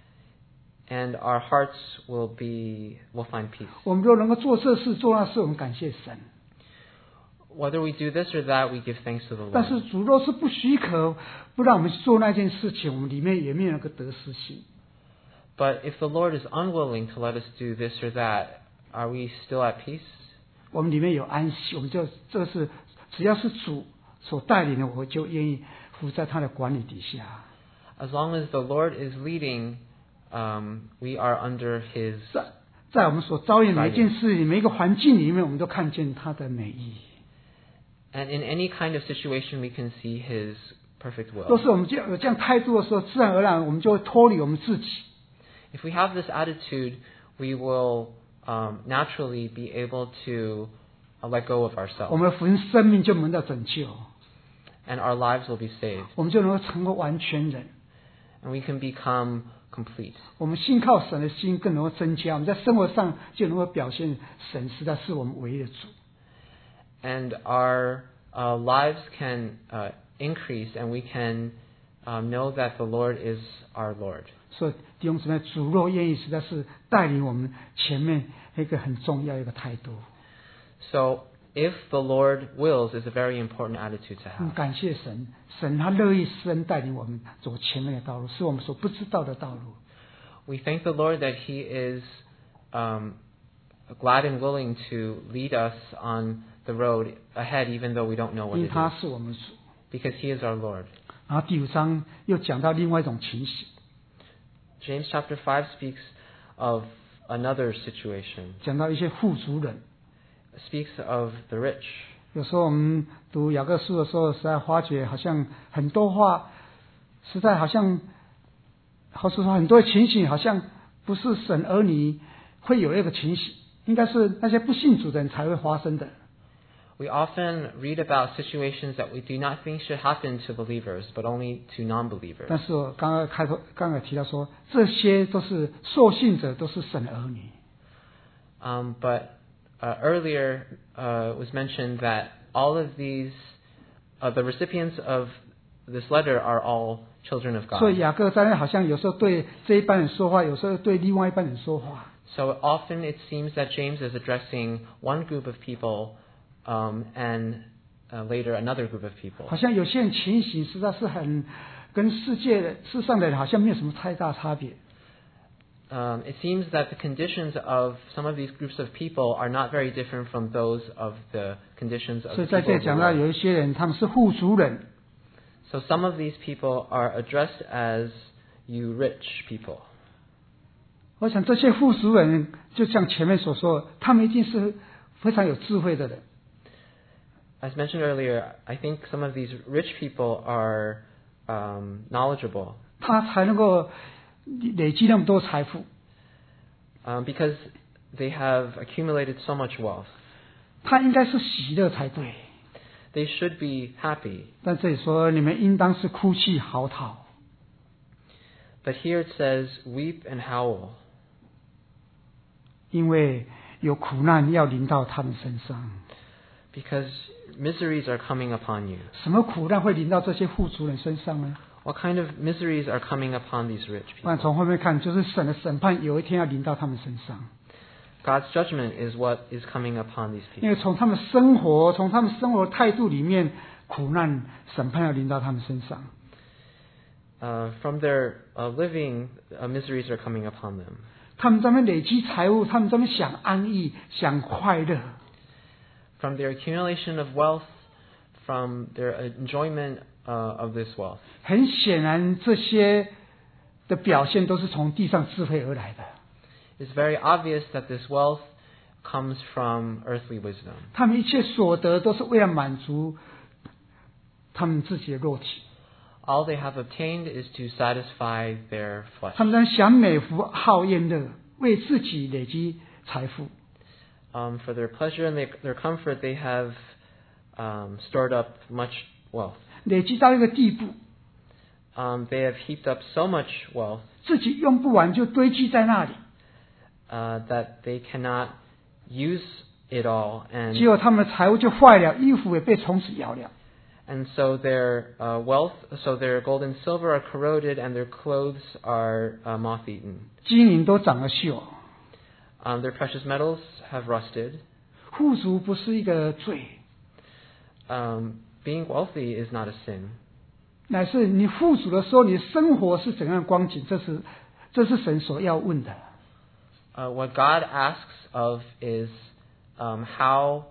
and our hearts will find peace. 我们若能够做这事做那事，我们感谢神。 Whether we do this or that, we give thanks to the 但 Lord. 是主若是不许可，不让我们去做那件事情，我们里面也没有那个得失心。 But if the Lord is unwilling to let us do this or that, are we still at peace? 我们里面有安息，我们就这是只要是主所带领的，我就愿意服在他的管理底下。 As long as the Lord is leading, we are under His. 在我们所遭遇每一件事里、每一个环境里面，我们都看见他的美意。 And in any kind of situation, we can see His perfect 都 will. 是我们有这样态度的时候，自然而然我们就会脱离我们自己。 If we have this attitude, we will naturally be able to let go of 我 ourselves, 们的福音生命就蒙到拯救， and our lives will be saved, 我们就能够成为完全人。 and we can become complete. 我们信靠神的心更能够增加，我们在生活上就能够表现神实在是我们唯一的主。 And our lives can increase, and we can know that the Lord is our Lord. 所以弟兄姊妹，主若愿意，实在是带领我们前面一个很重要的一个态度。 So, if the Lord wills, is a very important attitude to 我们 have. 感谢神，神他乐意施恩带领我们走前面的道路，是我们所不知道的道路。 We thank the Lord that He is glad and willing to lead us on the road ahead, even though we don't know what 因 it 为他 is, 是我们主。 because He is our Lord. 然后第5章又讲到另外一种情形， James chapter 5 speaks of another situation, 讲到一些富足人。 speaks of the rich. 有时候我们读雅各书的时候，实在发觉好像很多话，实在好像，或是说很多情形，好像不是神儿女会有一个情形，应该是那些不信主的人才会发生的。 We often read about situations that we do not think should happen to believers, but only to 但 non-believers. 是我刚刚提到说，这些都是受信者，都是神儿女。 But earlier it was mentioned that all of these, the recipients of this letter are all children of 所以 God. 雅各在那好像有时候对这一班人说话，有时候对另外一班人说话。 So often it seems that James is addressing one group of people and later another group of people. 好像有些人情形实在是很跟世上的人好像没有什么太大差别。 It seems that the conditions of some of these groups of people are not very different from those of the conditions of 所 the 以在 people 这 of 里 the 讲到 world. 有一些人他们是富足人， So some of these people are addressed as you rich people. 我想这些富足人就像前面所说，他们一定是非常有智慧的人。 As mentioned earlier, I think some of these rich people are knowledgeable 他才能够累积那么多财富。 because they have accumulated so much wealth. 他应该是喜乐才对， They should be happy. 但这里说你们应当是哭泣嚎啕， But here it says, weep and howl, 因为有苦难要临到他们身上。 because miseries are coming upon you. 什么苦难会临到这些富足人身上呢？ What kind of miseries are coming upon these rich 那 people? 从后面看，就是神的审判有一天要临到他们身上， God's judgment is what is coming upon these 因为 people. 从他们生活态度里面，苦难审判要临到他们身上。 From their living, miseries are coming upon them. 他们在那边累积财物，他们在那边想安逸，想快乐， From their accumulation of wealth, from their enjoyment of this wealth. 很显然这些的表现都是从地上智慧而来的。 It's very obvious that this wealth comes from earthly wisdom. 他们一切所得都是为了满足他们自己的肉体。 All they have obtained is to satisfy their flesh. 他们在享美福、好宴乐，为自己累积财富。 For their pleasure and their comfort, they have stored up much wealth. 累积到一个地步， They have heaped up so much wealth 自己用不完就堆积在那里， that they cannot use it all, 结果他们的财物就坏了，衣服也被虫子咬了。 and so their wealth, so their gold and silver are corroded, and their clothes are moth-eaten. 金银都长了锈。 Their precious metals have rusted. 富足不是一个罪， Being wealthy is not a sin. 乃是你富足的时候，你生活是怎样的光景，这是神所要问的。 What God asks of is how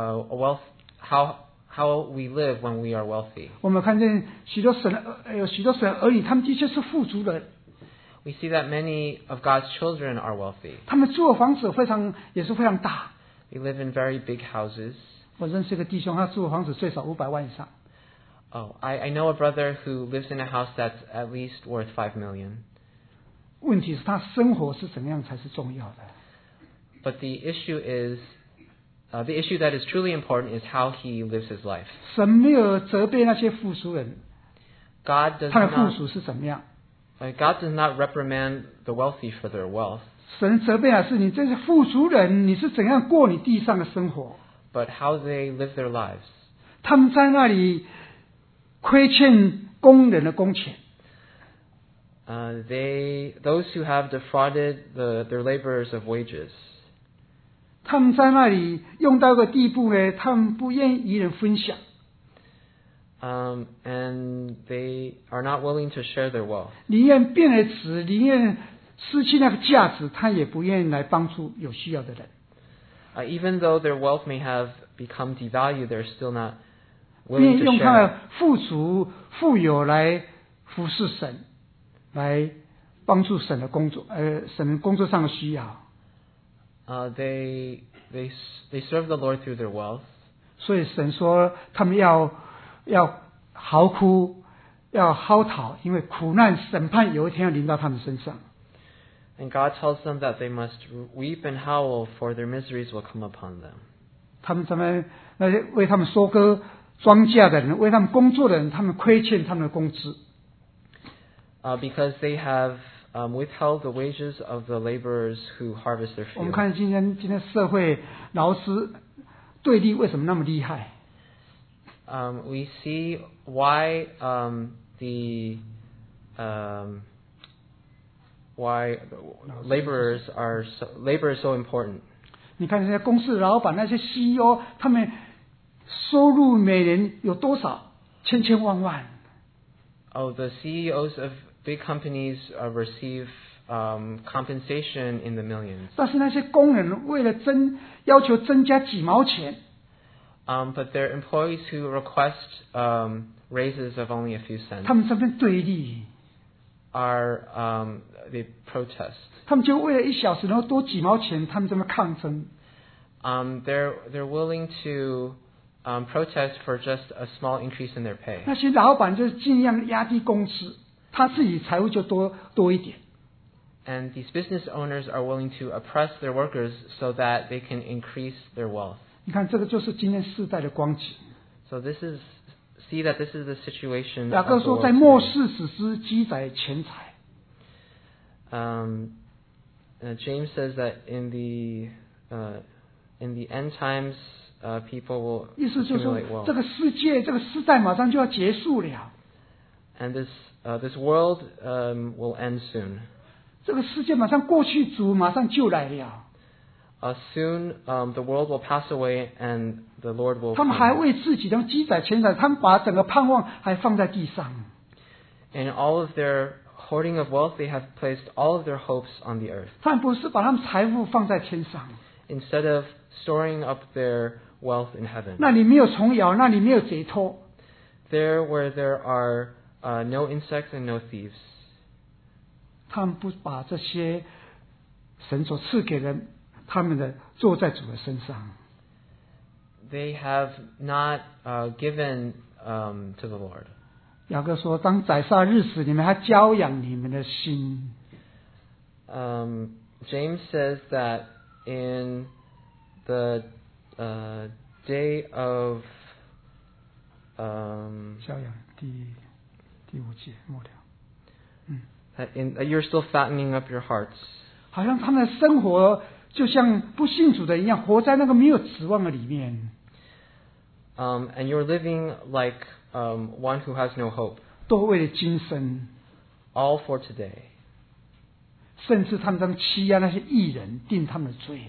we live when we are wealthy. 我们看见有许多神儿女，他们的确是富足的， We see that many of God's children are wealthy. 他们住的房子也是非常大。 They live in very big houses. 我认识一个弟兄，他住的房子最少500万以上。 I know a brother who lives in a house that's at least worth $5 million. 问题是他生活是怎样才是重要的。 But the issue that is truly important is how he lives his life. 神没有责备那些富足人， God does 他的富足 not 是怎么样？ God does not reprimand the wealthy for their wealth, 神责备的是你这些富足人，你是怎样过你地上的生活？ but how they live their lives. 他们在那里亏欠工人的工钱， Those who have defrauded their laborers of wages. 他们在那里用到一个地步呢，他们不愿意与人分享， And they are not willing to share their wealth. 宁愿变了质，宁愿失去那个价值，他也不愿意来帮助有需要的人。 Even though their wealth may have become devalued, they're still not 愿 willing 意 to 用他 share. 的富足、富有来服侍神，来帮助神的工作，神工作上的需要。 They serve the Lord through their wealth. 所以神说他们要嚎哭，要嚎啕，因为苦难审判有一天要临到他们身上。 And God tells them that they must weep and howl, for their miseries will come upon them. 他们那些为他们收割庄稼的人，为他们工作的人，他们亏欠他们的工资。 Because they have withheld the wages of the laborers who harvest their 我们 fields. 看今天社会劳资对立为什么那么厉害？ We see why why labor is so important. 你看那些公司的老板，那些 CEO， 他们收入每年有多少？千万万。 The CEOs of big companies receive compensation in the millions. 但是那些工人为了要求增加几毛钱， But there are employees who request raises of only a few cents. 他们这边对立， They protest. 他们就为了1小时然后多几毛钱，他们这么抗争。 They're willing to protest for just a small increase in their pay. 那些老板就尽量压低工资，他自己财务就多一点。 And these business owners are willing to oppress their workers so that they can increase their wealth. 你看，这个就是今天世代的光景。 So see that this is the situation 雅各 of the 说， world 在末 today. 世只是积攒钱财。 James says that in the end times, people will 意思就是说 accumulate，wealth. 这个世界这个时代马上就要结束了， And this world will end soon. 这个世界马上过去，主马上就来了。 Soon, the world will pass away, and the Lord will 他们还 come. 为自己的积攒钱财，他们把整个盼望还放在地上。 In all of their hoarding of wealth, they have placed all of their hopes on the earth. 他们不是把他们财富放在天上， Instead of storing up their wealth in heaven. 那里没有虫咬，那里没有贼偷。 There where there are no insects and no thieves. 他们不把这些神所赐给人他们的坐在主的身上。 They have not given to the Lord. 雅各说：“当宰杀日死，你们还教养你们的心。” James says that in the day of 教养第5节末了。 you're still fattening up your hearts. 好像他们的生活就像不信主的一样，活在那个没有指望的里面。 And you're living like one who has no hope. 都为了今生， All for today. 甚至他们在欺压那些义人，定他们的罪。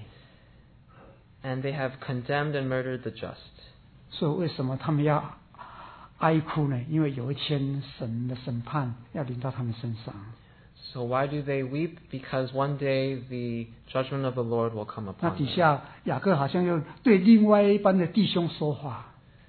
And they have condemned and murdered the just. 所以为什么他们要哀哭呢？因为有一天神的审判要临到他们身上。 So why do they weep? Because one day the judgment of the Lord will come 那 upon 底 them. 下雅各好像又对另外一班的弟兄说话。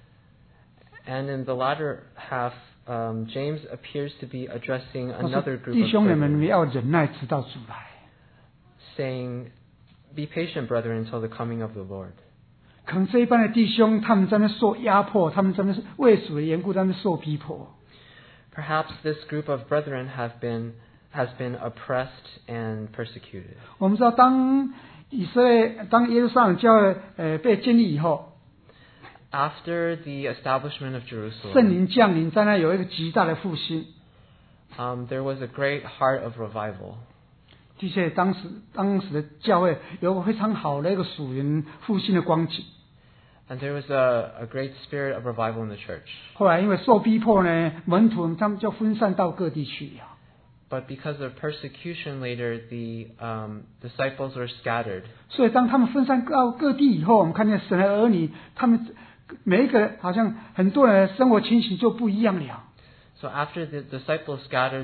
And in the latter half, James appears to be addressing 他说 another group 弟 of 兄们，你们 brethren, 要忍耐，直到主来。 saying, "Be patient, brethren, until the coming of the Lord." 可能这一班的弟兄，他们在那受压迫，他们在那为主的缘故，在那受逼迫。 Perhaps this group of brethren has been oppressed and persecuted. 我们知道，当耶路撒冷教会被建立以后， After the establishment of 圣 Jerusalem, 灵降临，在那有一个极大的复兴。 there was a great heart of revival. 的确，当时的教会有个非常好的一个属灵复兴的光景。 And there was a great spirit of revival in the church. 后来因为受逼迫呢，门徒他们就分散到各地去了。 But because of persecution later, the disciples were scattered. 所以当他们分散到各地以后，我们看见神的儿女，他们每一个好像很多人的生活情形就不一样了。 So after the disciples scattered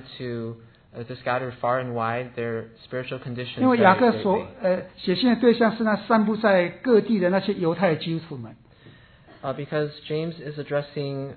far and wide, their spiritual condition 因为雅各 varied 所 greatly. 写信的对象是那散布在各地的那些犹太的基督徒们。 Because James is addressing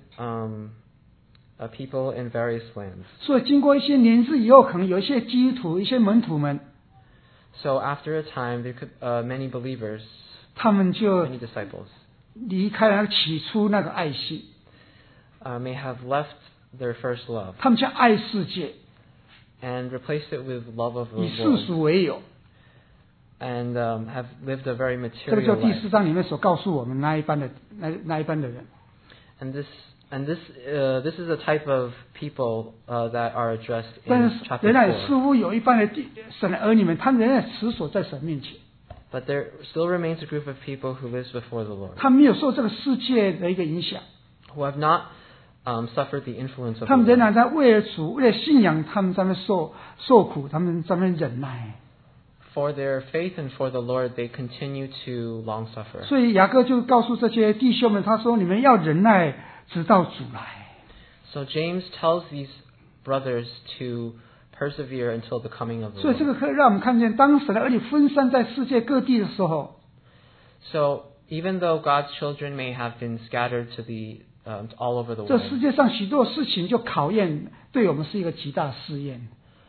people in various lands. 所以经过一些年日以后，可能有一些基督徒、一些门徒们， So after a time, there could many believers, 他们就 many disciples, 离开了起初那个爱心， may have left their first love 他们将爱世界， and replaced it with love of the 以世 world, 俗为友。 and have lived a very 这个就 material 第 life. 4章里面所告诉我们那一班的人。 And this is a type of people that are addressed 但 in 是 chapter 仍然似 4. 乎有一班的神的儿女们，他们仍然持守在神面前， But there still remains a group of people who lives before the Lord, 他们没有受这个世界的一个影响， who have not suffered the influence of 他 the 们仍 world. 然在为了主、为了信仰，他们在那受苦，他们在那忍耐。 For their faith and for the Lord, they continue to long suffer. 所以雅各就告诉这些弟兄们，他说：“你们要忍耐，直到主来。” So James tells these brothers to persevere until the coming of the 所以这 Lord. 个可以让我们看见，当神的儿女分散在世界各地的时候， So even though God's children may have been scattered to the all over the 这 world, 世界上许多事情就考验，对我们是一个极大的试验。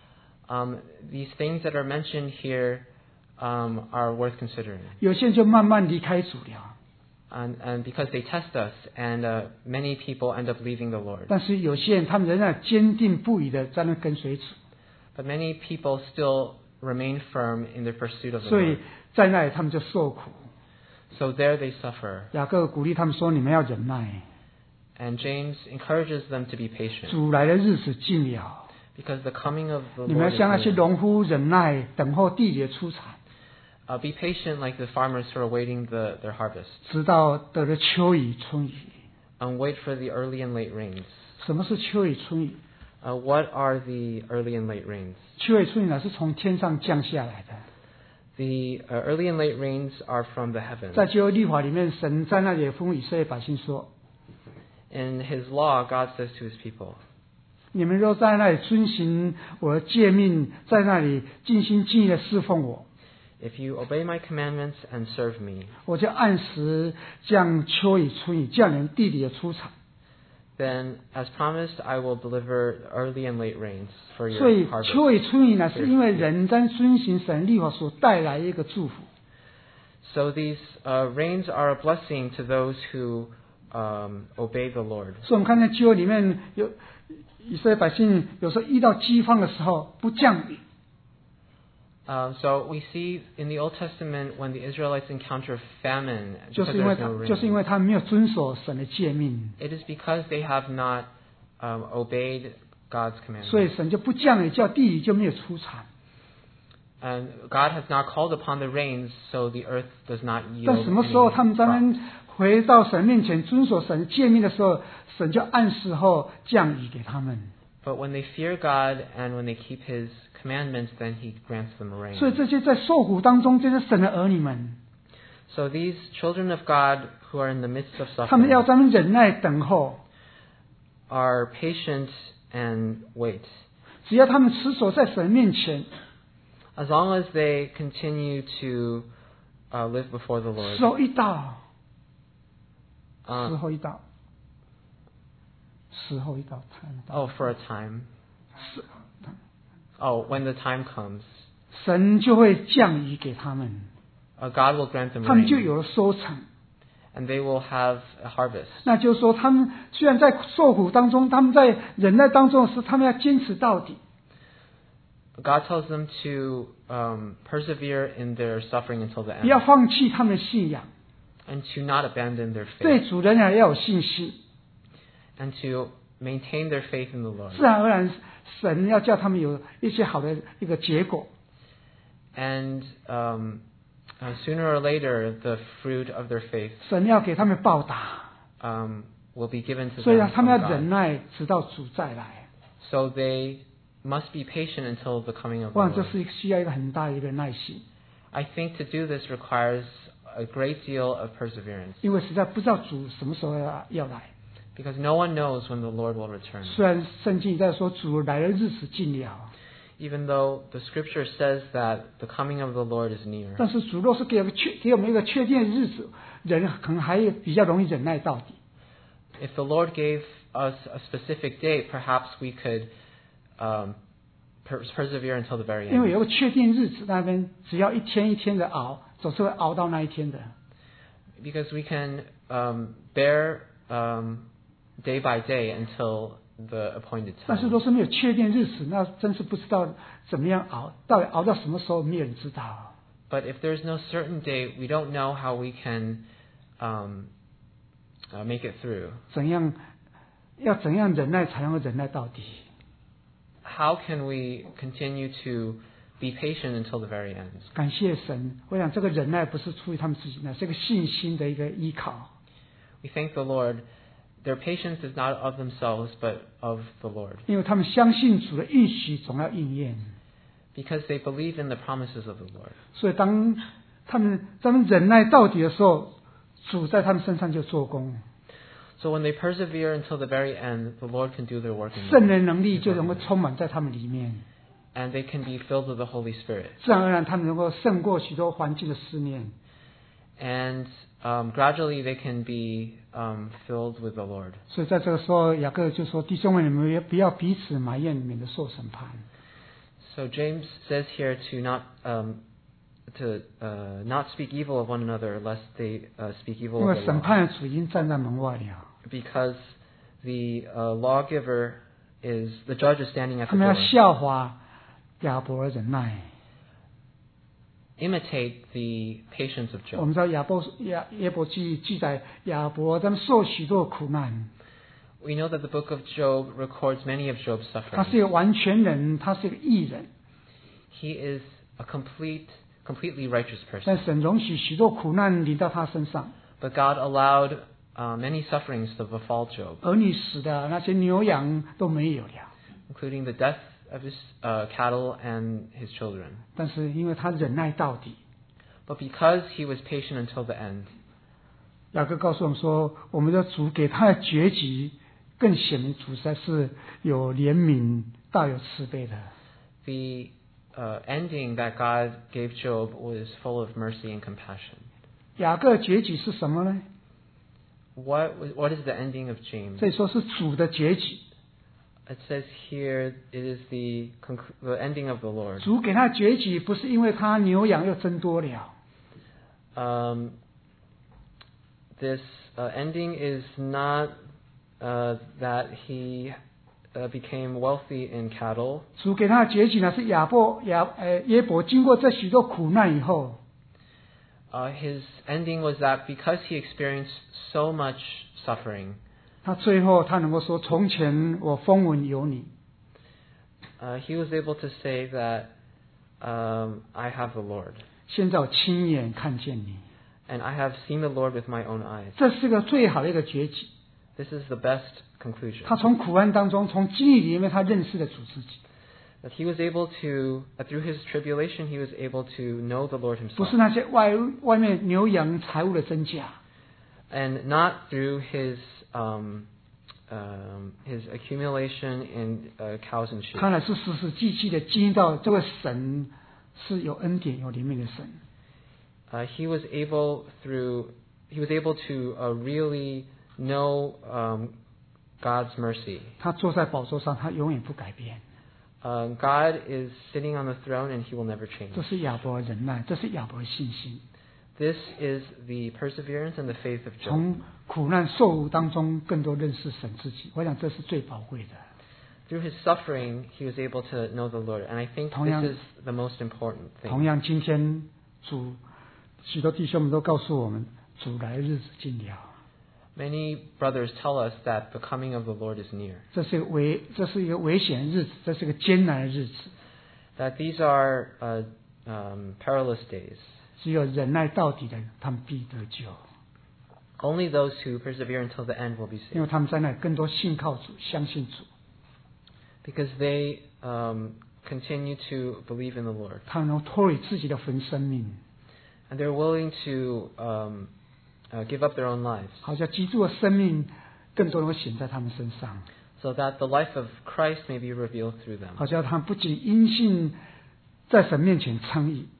these things that are mentioned here are worth considering. 有些人就慢慢离开主了， And because they test us, and many people end up leaving the Lord. 但是有些人他们仍然坚定不移的在那跟随主， But many people still remain firm in their pursuit of the 所以 Lord. 在那里他们就受苦。 So there they suffer. 雅各鼓励他们说：“你们要忍耐， And James encourages them to be patient, 主来的日子近了。 because the coming of the 你们要 Lord is 像那些 near. 农夫忍耐，等候地里的出产， Be patient like the farmers who are awaiting their harvest, 直到得了秋雨春雨。 and wait for the early and late rains. 什么是秋雨春雨？ What are the early and late rains? 秋雨春雨呢，是从天上降下来的。 The early and late rains are from the heavens. 在旧约律法里面，神在那里也吩咐以色列百姓说： In His law, God says to His people, 你们若在那里遵行我的诫命，在那里尽心尽意的侍奉我， if you obey my commandments and serve me, 我就按时降秋雨春雨，降临地里的出产。 then as promised, I will deliver early and late rains for 所以 your harvest. 秋雨春雨呢，是因为人在遵行神律法所带来一个祝福。 So these rains are a blessing to those who obey the Lord. 所以我们看见旧约里面有以色列百姓有时候遇到饥荒的时候不降雨， So we see in the Old Testament when the Israelites encounter famine 就 because 是因为 there's no 就是因 rain, 为他们没有遵守神的诫命， it is because they have not obeyed God's 所以 commandments. 神就不降雨，叫地里就没有出产。 And God has not called upon the rains, so the earth does not 但 yield 什么时候 any 他们专 crops. 门回到神面前遵守神的诫命的时候，神就按时候降雨给他们。 But when they fear God and when they keep His commandments, then He grants them 所以 rain. 这些在受苦当中，这些神的儿女们， So these children of God who are in the midst of 他们 suffering 要专门忍耐等候， are patient and wait. 只要他们持守在神面前， As long as they continue to live before the Lord. 时候一到，时 Uh, 候一到，时候一到，time 到， oh, for a time. 是 Oh, when the time comes, 神就会降雨给他们， God will grant them 他们就 rain, 有了收成。 and they will have a harvest. 那就是说，他们虽然在受苦当中，他们在忍耐当中的时，他们要坚持到底。 God tells them to persevere in their suffering until the 不要 end, 放弃他们的信仰， and to not abandon their 对 faith, 主仍然要有信心。 and to maintain their faith in the Lord. 自然而然，神要叫他们有一些好的一个结果。 And sooner or later, the fruit of their faith 神要给他们报答， will be given to 所以 them 他们 from 要忍 God. 耐，直到主再来。 So they must be patient until the coming of the 我想这 Lord. 是需要一个很大的一个耐心， I think to do this requires a great deal of perseverance, 因为实在不知道主什么时候要来。 because no one knows when the Lord will return. 虽然圣经在说主来的日子近了， Even though the Scripture says that the coming of the Lord is near, 但是主若是给我们一个确定的日子，人可能还比较容易忍耐到底。 if the Lord gave us a specific date, perhaps we could persevere until the very 因为 end. 有个确定日子，那边只要一天一天的熬，总是会熬到那一天的。 Because we can bear day by day until the appointed 但是 time. 若是没有确定日子，那真是不知道怎么样熬，到底熬到什么时候，没有人知道。 But if there's no certain date, we don't know how we can make it through. 怎样忍耐才能够忍耐到底？ How can we continue to be patient until the very end? 感谢神，我想这个忍耐不是出于他们自己，那是一个信心的一个依靠。 We thank the Lord. Their patience is not of themselves, but of the Lord. 因为他们相信主的应许总要应验， Because they believe in the promises of the Lord. 所以当他们忍耐到底的时候，主在他们身上就做工， So when they persevere until the very end, the Lord can do their work in 圣 them. 人能力就能够充满在他们里面， And they can be filled with the Holy Spirit. 自然而然他们能够胜过许多环境的思念。 And gradually they can be filled with the Lord. 所以在这个时候，雅各就说：“弟兄们，你们也不要彼此埋怨，免得受审判。 So James says here to not speak evil of one another, lest they speak 因 evil 为 of the 审 law. 判的主已经站在门外了， Because the lawgiver the judge is standing at 他 the 们要 door. 效法亚伯的忍耐。 Imitate the patience of 我 Job. 们知道耶伯记载亚伯他们受许多苦难， We know that the book of Job records many of Job's 他是 sufferings. 一个完全人，他是一个义人， He is a completely righteous 但 person. 神容许许多苦难临到他身上， But God allowed many sufferings to befall Job, 儿女死的那些牛羊都没有了， including the death of his cattle and his children. 但是因为他忍耐到底， But because he was patient until the end, 雅各告诉我们说，我们的主给他的结局更显明主实在是有怜悯、大有慈悲的。 the ending that God gave Job was full of mercy and compassion. 雅各的结局是什么呢？ What is the ending of James? 这里说是主的结局， It says here it is the ending of the Lord. 主给他的结局不是因为他牛羊又增多了， This ending is not that he became wealthy in cattle. 主给他的结局呢是耶伯经过这许多苦难以后， His ending was that because he experienced so much suffering, 他最后他能够说：“从前我风闻有你， he was able to say that I have the Lord, 现在我亲眼看见你。 and I have seen the Lord with my own eyes. ” 这是个最好的一个结局。 This is the best conclusion. 他从苦难当中，从经历里面，他认识了主自己， That he was able to, through his tribulation, he was able to know the Lord 不 himself. 是那些外面牛羊财物的增加， And not through his accumulation in cows and sheep. 他乃是实实际际的经历到这位神是有恩典、有怜悯的神。 He was able to really know God's mercy. 他坐在宝座上，他永远不改变。 God is sitting on the throne and he will never change. 这是亚伯的忍耐，这是亚伯的信心。 This is the perseverance and the faith of Job. 从苦难受苦当中，更多认识神自己。我想这是最宝贵的。 Through his suffering, he was able to know the Lord. And I think this is the most important 同 thing. 样，今天许多弟兄们都告诉我们，主来日子近了。 Many brothers tell us that the coming of the Lord is near. 这是一个危险的日子，这是一个艰难的日子。 That these are perilous days. 只有忍耐到底的人，他们必得救， Only those who persevere until the end will be 因为 saved. 他们在那里更多信靠主，相信主， Because they continue to believe in the Lord. 他们能脱离自己的魂生命， And they're willing to give up their own lives. 好像基督的生命更多能够显在他们身上， So that the life of Christ may be revealed through them. 好像他们不仅因信在神面前称义，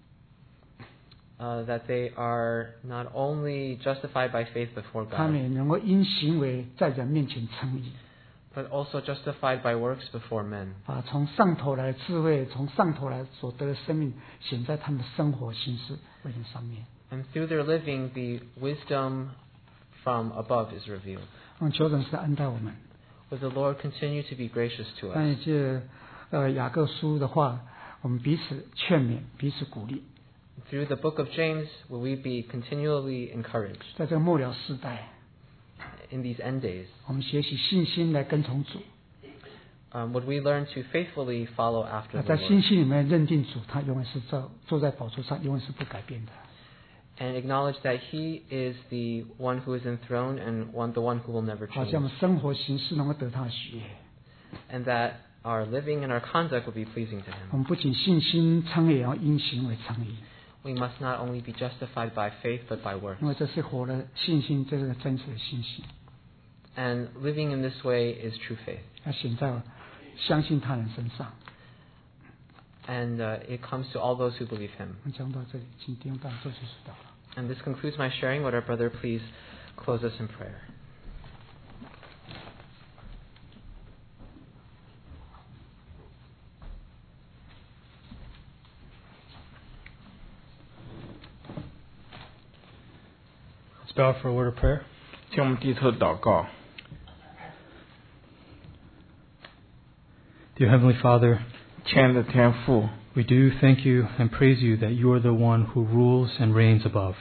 That they are not only justified by faith before 他们 God, 也能够因行为在人面前称义。 but also justified by works before men. 把从上头来的智慧，从上头来所得的生命，显在他们的生活、行事为人上面。 And through their living, the wisdom from above is revealed. 求神是恩待我们。 Will the Lord continue to be gracious to 但 us? 是雅各书的话，我们彼此劝勉，彼此鼓励， Through the book of James, will we be continually encouraged 在这个末了世代， in these end days? 我们学习信心来跟从主， Would we learn to faithfully follow after the 在信 Lord 心里面认定主，他永远是坐在宝座上，永远是不改变的。 and acknowledge that He is the one who is enthroned and the one who will never 好 change, 像我们生活行事能够得他的喜悦。 and that our living and our conduct will be pleasing to 我 Him. 们不仅信心称义，也要因行为称义， We must not only be justified by faith, but by works. 因为这是活的信心，这是真实的信心， And living in this way is true faith. 要显在相信他人身上。 And it comes to all those who believe Him. 我们讲到这里，请弟兄当做就是祷告。 And this concludes my sharing. Would our brother please close us in prayer? Let's bow for a word of prayer. 请我们低头祷告。 Dear Heavenly Father, 亲爱的天父， we do thank you and praise you that you are the one who rules and reigns above.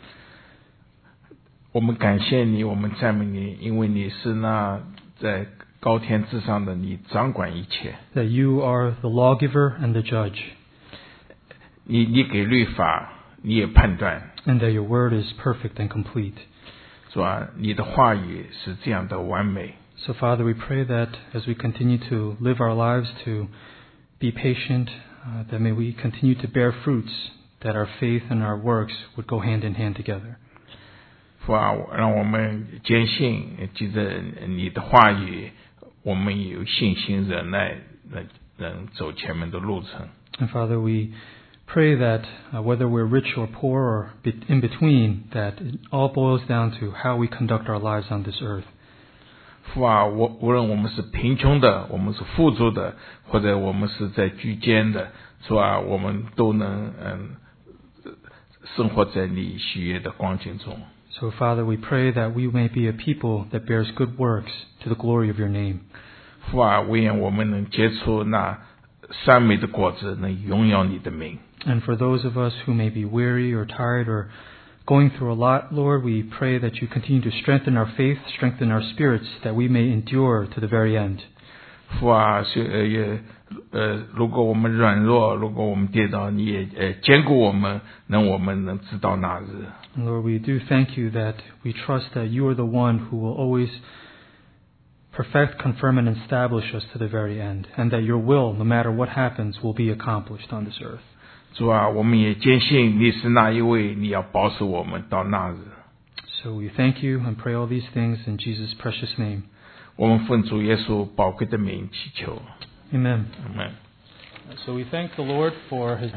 我们感谢你，我们赞美你，因为你是那在高天之上的，你掌管一切。 That you are the lawgiver and the judge, 你给律法，你也判断， and that your word is perfect and complete. 是吧？你的话语是这样的完美。 So Father, we pray that as we continue to live our lives to be patient, that may we continue to bear fruits, that our faith and our works would go hand in hand together. 父啊，让我们坚信，记着你的话语，我们有信心忍耐，能走前面的路程。 And Father, we pray that whether we're rich or poor or in between, that it all boils down to how we conduct our lives on this earth. 父啊，无论我们是贫穷的，我们是富足的，或者我们是在居间的，是吧？我们都能生活在你喜悦的光景中。 So, Father, we pray that we may be a people that bears good works to the glory of your name. 父啊，惟愿我们能结出那善美的果子，能荣耀你的名。 And for those of us who may be weary or tired or going through a lot, Lord, we pray that you continue to strengthen our faith, strengthen our spirits, that we may endure to the very end. 父啊，如果我们软弱，如果我们跌倒，你也坚固我们能直到那日。 And Lord, we do thank you that we trust that you are the one who will always perfect, confirm, and establish us to the very end, and that your will, no matter what happens, will be accomplished on this earth. 主啊，我们也坚信你是那一位，你要保守我们到那日。 So we thank you and pray all these things in Jesus' precious name. 我们奉主耶稣宝贵的名祈求。 Amen. Amen. So we thank the Lord for his